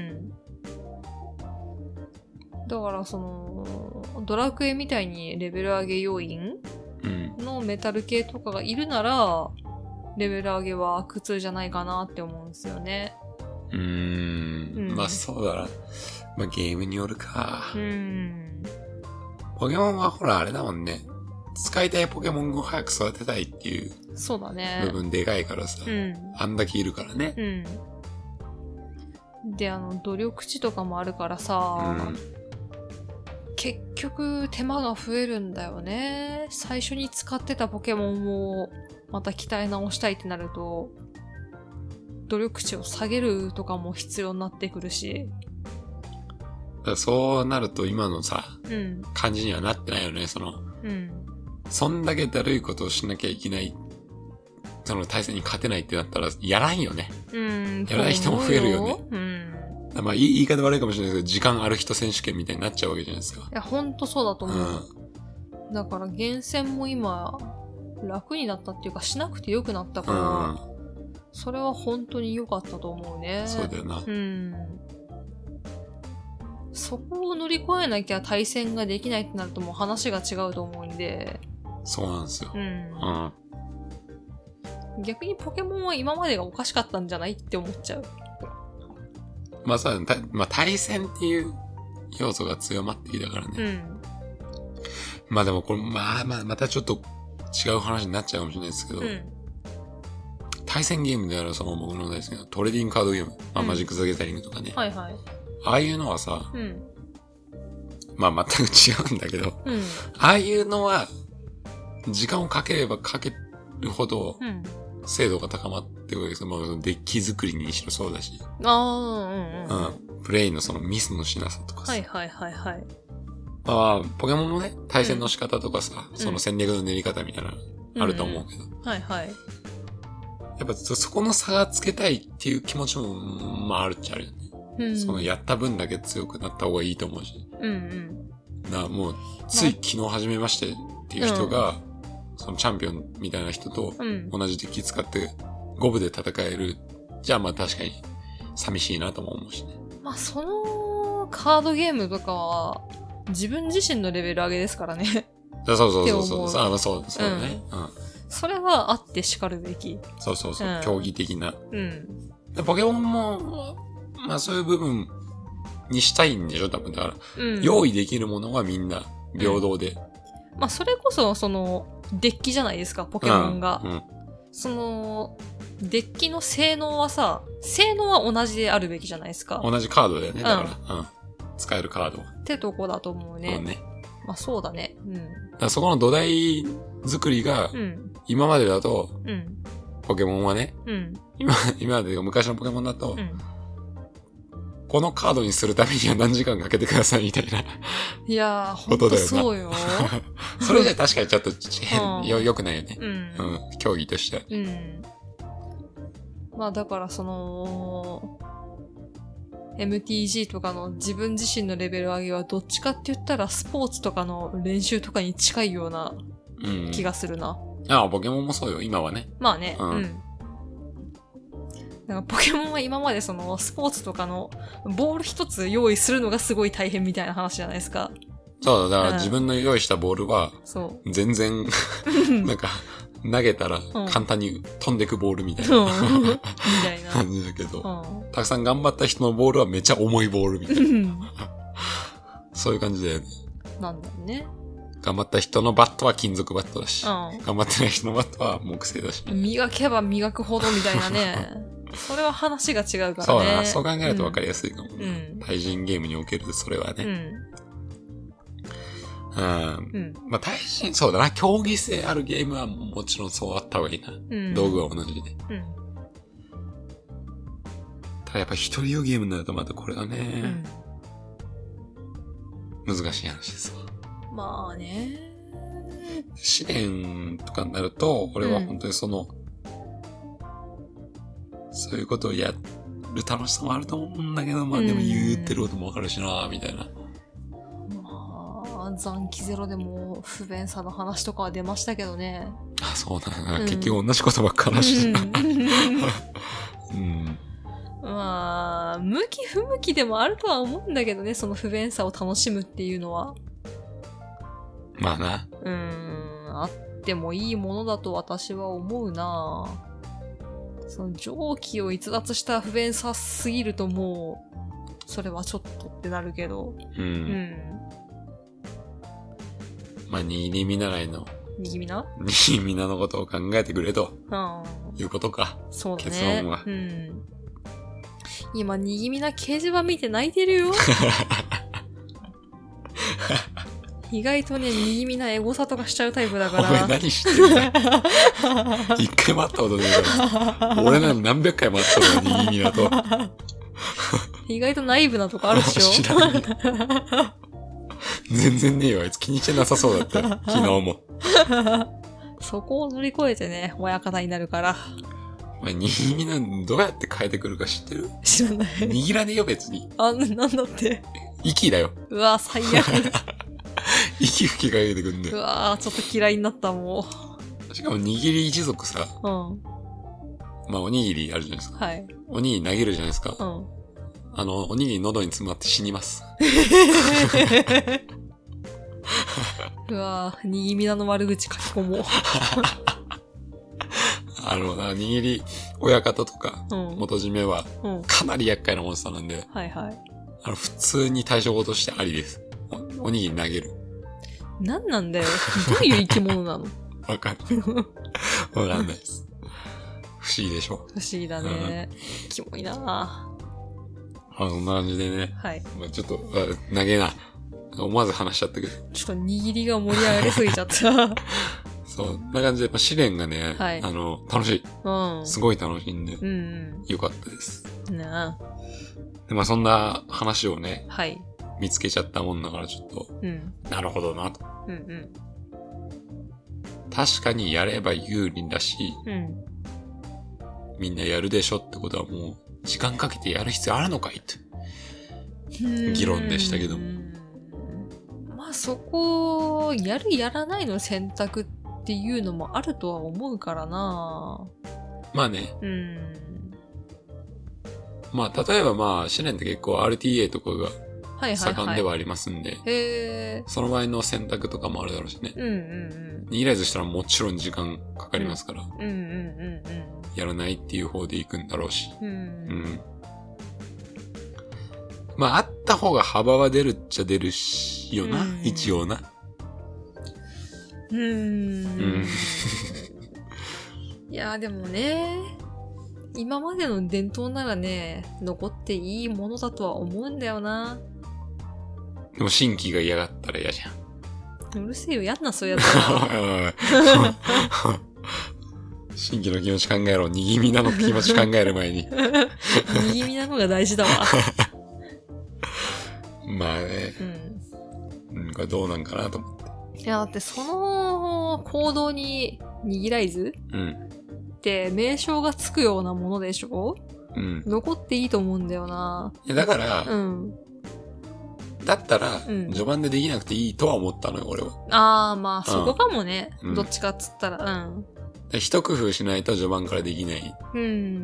だからその、ドラクエみたいにレベル上げ要因のメタル系とかがいるなら、レベル上げは苦痛じゃないかなって思うんですよね。 うーん。うん、まあそうだな。まあゲームによるか。うん。ポケモンはほらあれだもんね。使いたいポケモンを早く育てたいっていう。 そうだね。 部分でかいからさ。うん。あんだけいるからね。 うん。で、あの、努力値とかもあるからさ。うん、結局手間が増えるんだよね。最初に使ってたポケモンをまた鍛え直したいってなると、努力値を下げるとかも必要になってくるし。 だからそうなると今のさ、うん、感じにはなってないよね。その、うん、そんだけだるいことをしなきゃいけない、その対戦に勝てないってなったらやらんよね。うん、やらない人も増えるよね。うん、まあ言い方悪いかもしれないけど、時間ある人選手権みたいになっちゃうわけじゃないですか。 いや、ほんとそうだと思う。うん、だから厳選も今、楽になったっていうか、しなくてよくなったから、うん、それは本当に良かったと思うね。 そうだよな。うん。 そこを乗り越えなきゃ対戦ができないってなるともう話が違うと思うんで。 そうなんですよ。うん。うん逆にポケモンは今までがおかしかったんじゃないって思っちゃう。 まあさ、まあ対戦っていう要素が強まってきたからね。うん。まあでもこれ、まあまあ、またちょっと違う話になっちゃうかもしれないですけど、うん、対戦ゲームであるその僕の大好きなトレーディングカードゲーム、まあ、うん、マジック・ザ・ギャザリングとかね。はいはい。ああいうのはさ、うん、まあ全く違うんだけど、うん、ああいうのは、時間をかければかけるほど、うん精度が高まってくるわけですよ。まあ、デッキ作りにしろそうだし。ああ、うんうん。うん。プレイのそのミスのしなさとかさ。 はいはいはいはい。 まあ、ポケモンもね、対戦の仕方とかさ、うん、その戦略の練り方みたいなのあると思うけど。うんうん、はいはい。やっぱそこの差がつけたいっていう気持ちも、まああるっちゃあるよね。うん、そのやった分だけ強くなった方がいいと思うし。うんうん。な、もう、つい昨日始めましてっていう人が、うんそのチャンピオンみたいな人と同じデッキ使って五分で戦える。じゃあまあ確かに寂しいなとも思うしね。 まあそのカードゲームとかは自分自身のレベル上げですからね。 そうそうそうそうそう。あそうそうだね、うん。うん。 それはあって叱るべき。 そうそうそう。うん、競技的な。うん。ポケモンもまあそういう部分にしたいんでしょ多分だから、うん、用意できるものはみんな平等で。 うん、まあそれこそそのデッキじゃないですか、ポケモンが。うんうん、その、デッキの性能はさ、性能は同じであるべきじゃないですか。 同じカードだよね、だから。うん。うん、使えるカードは。 ってとこだと思うね。そうね。まあそうだね。うん。だからそこの土台作りが、うん、今までだと、うん、ポケモンはね、うん、今、今まで昔のポケモンだと、うんこのカードにするためには何時間かけてくださいみたいな。 いやー、ほんとそうよ。 それじゃ確かにちょっと変、よ、良くないよね。うん。うん。競技としては。うん。 まあだからその、エムティージー とかの自分自身のレベル上げはどっちかって言ったらスポーツとかの練習とかに近いような気がするな。 うん、ああ、ポケモンもそうよ、今はね。 まあね。うん。うんなんかポケモンは今までそのスポーツとかのボール一つ用意するのがすごい大変みたいな話じゃないですか。 そうだ、だから自分の用意したボールは、全然、なんか投げたら簡単に飛んでくボールみたいな、うん、みたいな感じだけど、うん、たくさん頑張った人のボールはめっちゃ重いボールみたいな。そういう感じだよね。 なんだよね。 頑張った人のバットは金属バットだし、うん、頑張ってない人のバットは木製だし。 磨けば磨くほどみたいなね。それは話が違うからね。 そうだな。そう考えると分かりやすいかもね。うん、対人ゲームにおけるそれはね。うん。うん。まあ対人、そうだな。競技性あるゲームはもちろんそうあった方がいいな。うん、道具は同じで。うん。ただやっぱ一人用ゲームになるとまたこれはね、うん、難しい話ですわ。 まあね。 試練とかになると、俺は本当にその、うんそういうことをやる楽しさもあると思うんだけど、まあでも言ってることもわかるしなみたいな。 まあ、残機ゼロでも不便さの話とかは出ましたけどね。 あ、そうだな。うん、結局同じことばっか話してた。 うん、まあ、向き不向きでもあるとは思うんだけどね、その不便さを楽しむっていうのは。 まあな。 うーん、あってもいいものだと私は思うなその蒸気を逸脱した不便さすぎるともう、それはちょっとってなるけど。 うん。うん。まあ、握り見習いの。 握りみな握りみなのことを考えてくれと。うん。いうことか。 そうだね。 結論は。 うん。今、握りみな掲示板見て泣いてるよ。意外とね、握りみなエゴサとかしちゃうタイプだから。 お前何知ってるんだ一回待ったことねえから。俺なん何百回待ったの握りみなと。 意外とナイーブなとこあるでしょ。 知らんね全然ねえよ、あいつ気にしてなさそうだったよ。昨日も。 そこを乗り越えてね、親方になるから。 お前、握りみなどうやって変えてくるか知ってる？ 知らない。 握らねえよ、別に。 あ、なんだって。 息だよ。 うわ、最悪。 息吹きかけてくんだよ。 うわちょっと嫌いになったもう。しかも握り一族さ。うん。まあ、おにぎりあるじゃないですか。はい。おにぎり投げるじゃないですか。うん。あの、おにぎり喉に詰まって死にます。 うわぁ、握りみなの悪口書き込もう。 あのな、握り親方とか、うん、元締めは、かなり厄介なモンスターなんで、はいはい。あの、普通に対処法としてありです。お、おにぎり投げる。 なんなんだよ。どういう生き物なの？ わかんない。わかんないです。不思議でしょ。 不思議だね。うん、キモいなぁ。 あ、そんな感じでね。はい。まあ、ちょっと、投げな。思わず話しちゃったけど。 ちょっと握りが盛り上がりすぎちゃった。 そう。な感じで、まあ、試練がね、はい、あの、楽しい。うん。すごい楽しいんで。うん、うん。よかったです。なあ。で、まあ、そんな話をね。はい。見つけちゃったもんだからちょっと。うん。なるほどなと。うんうん。確かにやれば有利だし。うん。みんなやるでしょってことはもう、時間かけてやる必要あるのかいって。議論でしたけども。 まあそこ、やるやらないの選択っていうのもあるとは思うからな。 まあね。うん。まあ例えばまあ試練って結構 アールティーエー とかが盛んではありますんで。はいはいはい、へその場合の選択とかもあるだろうしね。うんうんうん。握らずしたらもちろん時間かかりますから。うんうんうんうん。やらないっていう方で行くんだろうし。うん。うんまあ、あった方が幅は出るっちゃ出るしよな、うん、一応な。うーん。 うん、いや、でもね、今までの伝統ならね、残っていいものだとは思うんだよな。 でも、新規が嫌がったら嫌じゃん。うるせえよ、やんな、そうやったら。 新規の気持ち考えろ。握りみなの気持ち考える前に。 握りみなのが大事だわ。 まあね。うん。うん、これどうなんかなと思って。 いや、だってその行動に握らいずうん。って名称がつくようなものでしょうん。残っていいと思うんだよな。 いや、だから、うん。だったら、うん、序盤でできなくていいとは思ったのよ、俺は。 ああ、まあ、そこかもね。うん、どっちかっつったら、うん。 一工夫しないと序盤からできない。うん。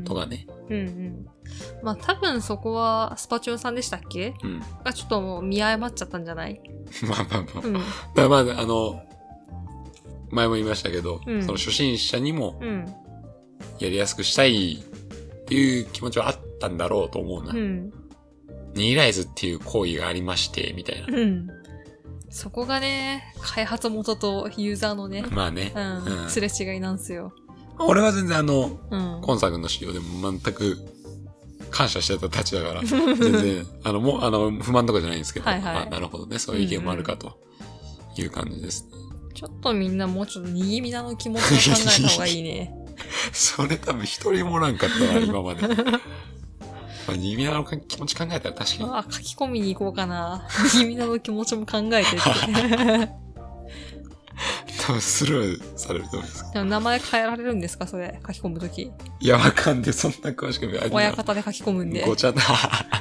とかね。うんうん。 まあ多分そこはスパチュンさんでしたっけ？うん。がちょっともう見誤っちゃったんじゃない？ まあまあまあ。うん。だからまあ、あの、前も言いましたけど、うん、その初心者にも、やりやすくしたいっていう気持ちはあったんだろうと思うな。うん。握らずっていう行為がありまして、みたいな。うん。 そこがね、開発元とユーザーのね。 まあね。 うん。うん、すれ違いなんすよ。 俺は全然あの、うん、コンサ君の仕様でも全く感謝してたたちだから、全然、あの、もう、あの、不満とかじゃないんですけど、はいはい、あ、なるほどね、そういう意見もあるかという感じですね。 うんうん、ちょっとみんなもうちょっと握りみなの気持ちを考えた方がいいね。 それ多分一人もおらんかったな、今まで。まあ、握りみなの気持ち考えたら確かに。 あ、書き込みに行こうかな。握りみなの気持ちも考えてって。 多分スルーされると思います。 でも名前変えられるんですかそれ、書き込むとき。 いや、わかんで、そんな詳しくない。 親方で書き込むんで。 ごちゃん、あ、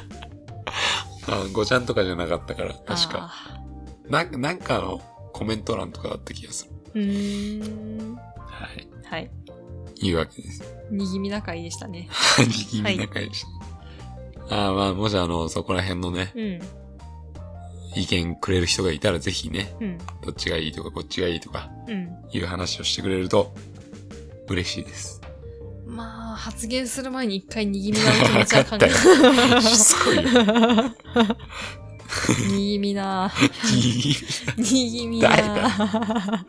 ごちゃんとかじゃなかったから、確か。な、なんかのコメント欄とかだった気がする。うーん。はい。はい。いうわけです。 にぎみな会でしたね。 にぎみな会でした。はい、ああ、まあ、もしあの、そこら辺のね。うん。意見くれる人がいたらぜひね、うん、どっちがいいとかこっちがいいとか、うん、いう話をしてくれると嬉しいです。 まあ、発言する前に一回にぎみなの気持ちは考えた。 しつこいよ。 にぎみなにぎみなはい、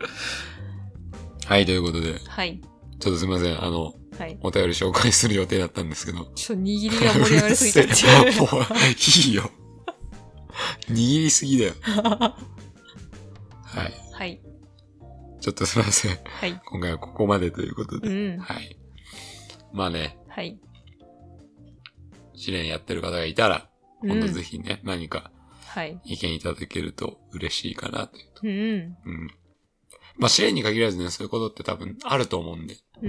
ということで。 はい。 ちょっとすみません。あの、はい、お便り紹介する予定だったんですけど。 ちょっと握りが盛り上がりすぎたって。 もう、いいよ。握りすぎだよ。はい。 はい。 ちょっとすみません。 はい。 今回はここまでということで。 うん、 はい。まあね。 はい。 試練やってる方がいたら、今度ぜひね、うん、何か、 はい。 意見いただけると嬉しいかなというと。 うん。 うん。まあ試練に限らずね、そういうことって多分あると思うんで。 うん、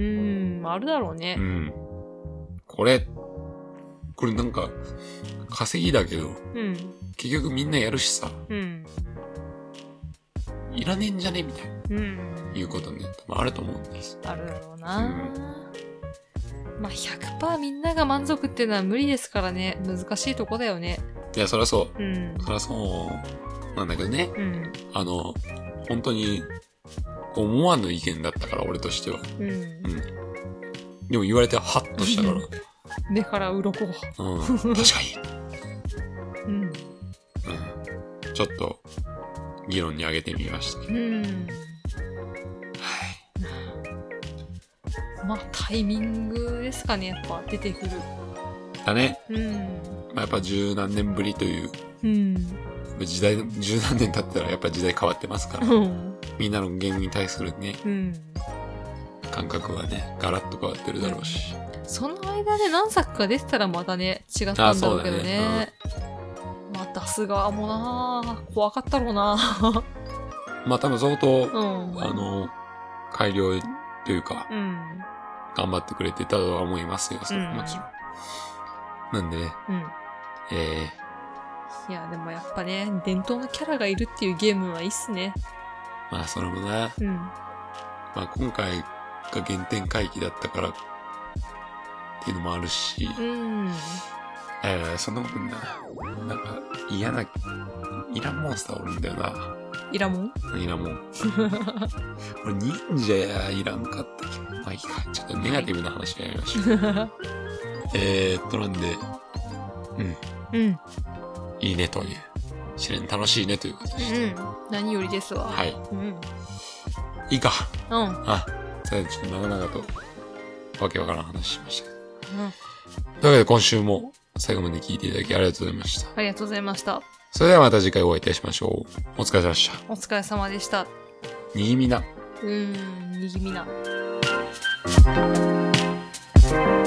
あるだろうね。 うん。これ、これなんか、稼ぎだけど、 うん。 結局みんなやるしさ。 うん。 いらねえんじゃねみたいな。 うん。 いうことね、多分あると思うんです。 あるだろうな、うん、まあ ひゃくパーセント みんなが満足っていうのは無理ですからね。難しいとこだよね。 いや、そりゃそう。 うん。 そりゃそうなんだけどね。 うん。 あの、本当に、思わぬ意見だったから、俺としては。 うん。うん。 でも言われてハッとしたから。 目から鱗。 うん。確かに。 うん。うん。 ちょっと、議論に上げてみました。 うん。まあ、タイミングですかね、やっぱ出てくる。 だね。 うん。 まあ、やっぱ十何年ぶりという。 うん。 時代、十何年経ったらやっぱ時代変わってますから。うん、みんなの言語に対するね、 うん、 感覚はね、ガラッと変わってるだろうし。 うん、その間で何作か出てたらまたね、違ったんだろうけどね。ねうん、まあ、出す側もな怖かったろうなまあ多分相当、 うん、 あの、改良というか、 うん、 頑張ってくれてたとは思いますよ、それもちろん。うん、なんでね、 うん、 えー、いや、でもやっぱね、伝統のキャラがいるっていうゲームはいいっすね。 まあそれもな、 うん、 まあ今回が原点回帰だったからっていうのもあるし、 うん、 えー、そんなことな、なんか嫌な、イランモンスターおるんだよな。 イラモンイラモン。俺忍者やいらんかったけど、まあいいか、ちょっとネガティブな話やりましょう。えーっとなんで、うん。 うん。 いいねという。試練楽しいねということでした。うん。 何よりですわ。 はい。 うん。 いいか。 うん。 あ、さあちょっと長々とわけわからん話しました。うん。というわけで今週も最後まで聞いていただきありがとうございました。 ありがとうございました。それではまた次回お会いいたしましょう。お疲れ様でした。 お疲れ様でした。 にぎみな。 うーん、にぎみな。